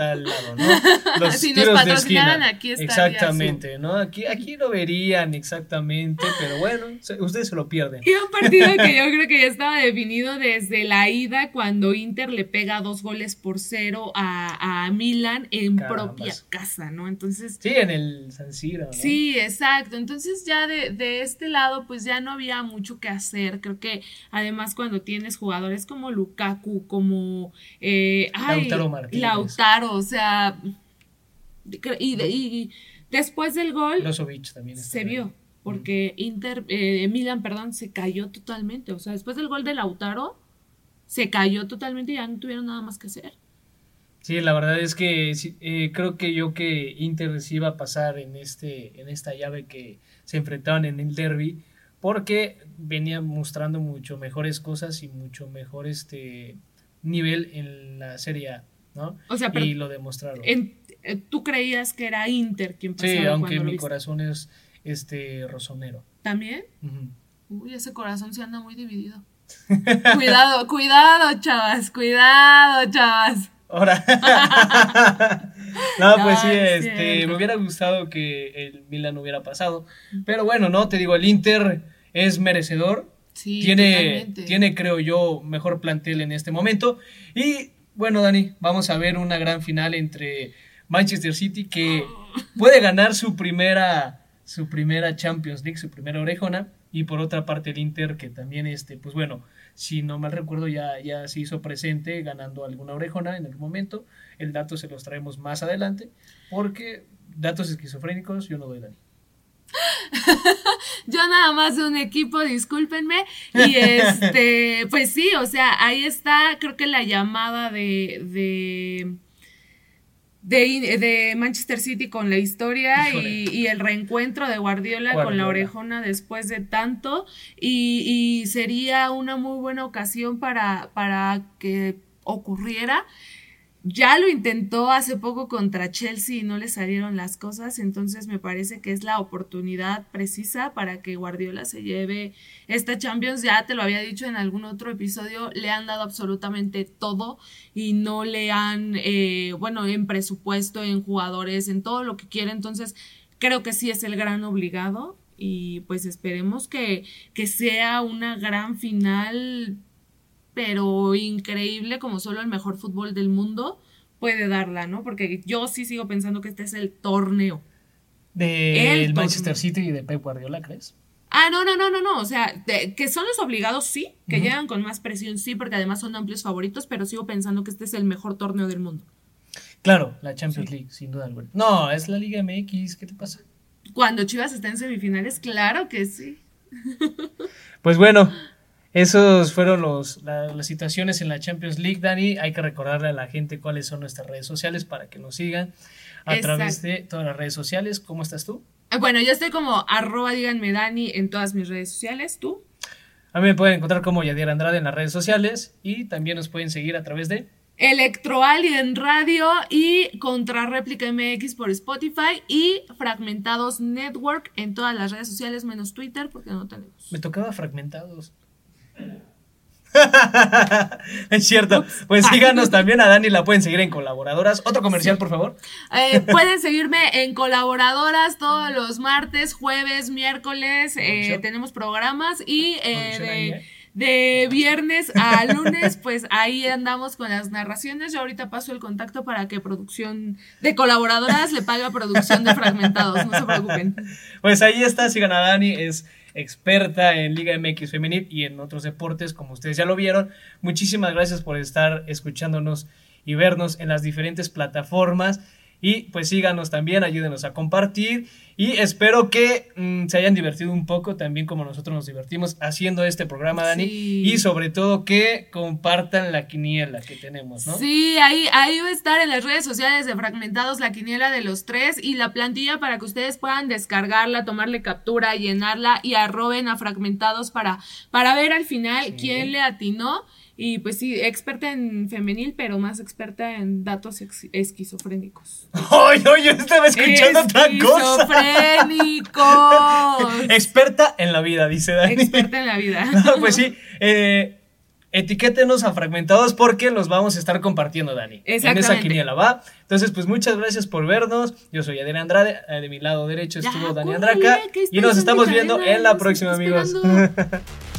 tal lado, ¿no? Los si nos tiros de esquina. patrocinaran, aquí estaría Exactamente, ¿no? Aquí, aquí lo verían exactamente, pero bueno, se- ustedes se lo pierden. Y un partido que yo creo que ya estaba definido desde la ida, cuando Inter le pega dos goles por cero a, a Milan en Carambas. propia casa, ¿no? Entonces, Sí, en el San Siro, ¿no? sí, exacto. Entonces ya de, de este lado, pues ya no había mucho que hacer. Creo que además cuando tienes jugadores como Lukaku, como eh, ay, Lautaro Martínez. Lautaro, o sea, y, y después del gol Brozovic también está se ahí. vio, porque Inter, eh, Milan, perdón, se cayó totalmente. O sea, después del gol de Lautaro, se cayó totalmente y ya no tuvieron nada más que hacer. Sí, la verdad es que sí, eh, creo que yo que Inter sí iba a pasar en este en esta llave que se enfrentaban en el derby, porque venía mostrando mucho mejores cosas y mucho mejor este nivel en la Serie A, ¿no? O sea, pero y lo demostraron. en- eh, tú creías que era Inter quien pasaba Sí, aunque cuando lo mi viste. corazón es este rosonero. ¿También? Ujú. Uy, ese corazón se anda muy dividido. Cuidado, cuidado, chavas, cuidado, chavas. Ahora. No, pues sí, No, es este, cierto. me hubiera gustado que el Milan hubiera pasado. Pero bueno, no, te digo, el Inter es merecedor. Sí, tiene, totalmente. tiene, creo yo, mejor plantel en este momento. Y bueno, Dani, vamos a ver una gran final entre Manchester City, que puede ganar su primera, su primera Champions League, su primera orejona. Y por otra parte el Inter, que también, este, pues bueno, si no mal recuerdo, ya, ya se hizo presente ganando alguna orejona en el momento. El dato se los traemos más adelante, porque datos esquizofrénicos yo no doy, Dani. Yo nada más de un equipo, discúlpenme. Y este, pues sí, o sea, ahí está, creo que la llamada de, de, de, de Manchester City con la historia y, y el reencuentro de Guardiola, Guardiola con la orejona después de tanto. Y, y sería una muy buena ocasión para, para que ocurriera. Ya lo intentó hace poco contra Chelsea y no le salieron las cosas, entonces me parece que es la oportunidad precisa para que Guardiola se lleve esta Champions. Ya te lo había dicho en algún otro episodio, le han dado absolutamente todo y no le han, eh, bueno, en presupuesto, en jugadores, en todo lo que quiere, entonces creo que sí es el gran obligado y pues esperemos que, que sea una gran final, pero increíble, como solo el mejor fútbol del mundo puede darla, ¿no? Porque yo sí sigo pensando que este es el torneo. Del El Manchester torneo. City y de Pep Guardiola, ¿crees? Ah, no, no, no, no, no, o sea, de- que son los obligados, sí, que Ujú. llegan con más presión, sí, porque además son amplios favoritos, pero sigo pensando que este es el mejor torneo del mundo. Claro, la Champions League, sin duda alguna. No, es la Liga M X, ¿qué te pasa? Cuando Chivas está en semifinales, claro que sí. Pues bueno, esos fueron los, la- las situaciones en la Champions League, Dani. Hay que recordarle a la gente cuáles son nuestras redes sociales para que nos sigan a Exacto. través de todas las redes sociales. ¿Cómo estás tú? Ah, bueno, yo estoy como arroba díganme Dani en todas mis redes sociales, ¿tú? A mí me pueden encontrar como Yadier Andrade en las redes sociales y también nos pueden seguir a través de... Electroalien Radio y Contrarréplica M X por Spotify y Fragmentados Network en todas las redes sociales menos Twitter porque no tenemos. Me tocaba fragmentados. Es cierto. Pues síganos también a Dani, la pueden seguir en Colaboradoras. Otro comercial, por favor. Eh, pueden seguirme en Colaboradoras todos los martes, jueves, miércoles. eh, Producción. tenemos programas y eh, Producción ahí, de, ¿eh? de viernes a lunes, pues ahí andamos con las narraciones. Yo ahorita paso el contacto para que producción de Colaboradoras le pague a producción de Fragmentados. No se preocupen. Pues ahí está, sigan a Dani, es experta en Liga M X Femenil y en otros deportes, como ustedes ya lo vieron. Muchísimas gracias por estar escuchándonos y vernos en las diferentes plataformas. Y pues síganos también, ayúdenos a compartir. Y espero que mmm, se hayan divertido un poco, también como nosotros nos divertimos haciendo este programa, Dani. Sí. Y sobre todo que compartan la quiniela que tenemos, ¿no? Sí, ahí, ahí va a estar en las redes sociales de Fragmentados la quiniela de los tres y la plantilla para que ustedes puedan descargarla, tomarle captura, llenarla y arroben a Fragmentados para, para ver al final Sí. quién le atinó. Y pues sí, experta en femenil, pero más experta en datos ex- esquizofrénicos. ¡Ay, no! Yo estaba escuchando otra cosa. ¡Esquizofrénicos! Experta en la vida, dice Dani. Experta en la vida. No, pues sí, eh, etiquétenos a Fragmentados porque los vamos a estar compartiendo, Dani. Exactamente. En esa quiniela, ¿va? Entonces, pues muchas gracias por vernos. Yo soy Adrián Andrade, de mi lado derecho estuvo ya, Dani Andraca y nos estamos viendo en la próxima, amigos.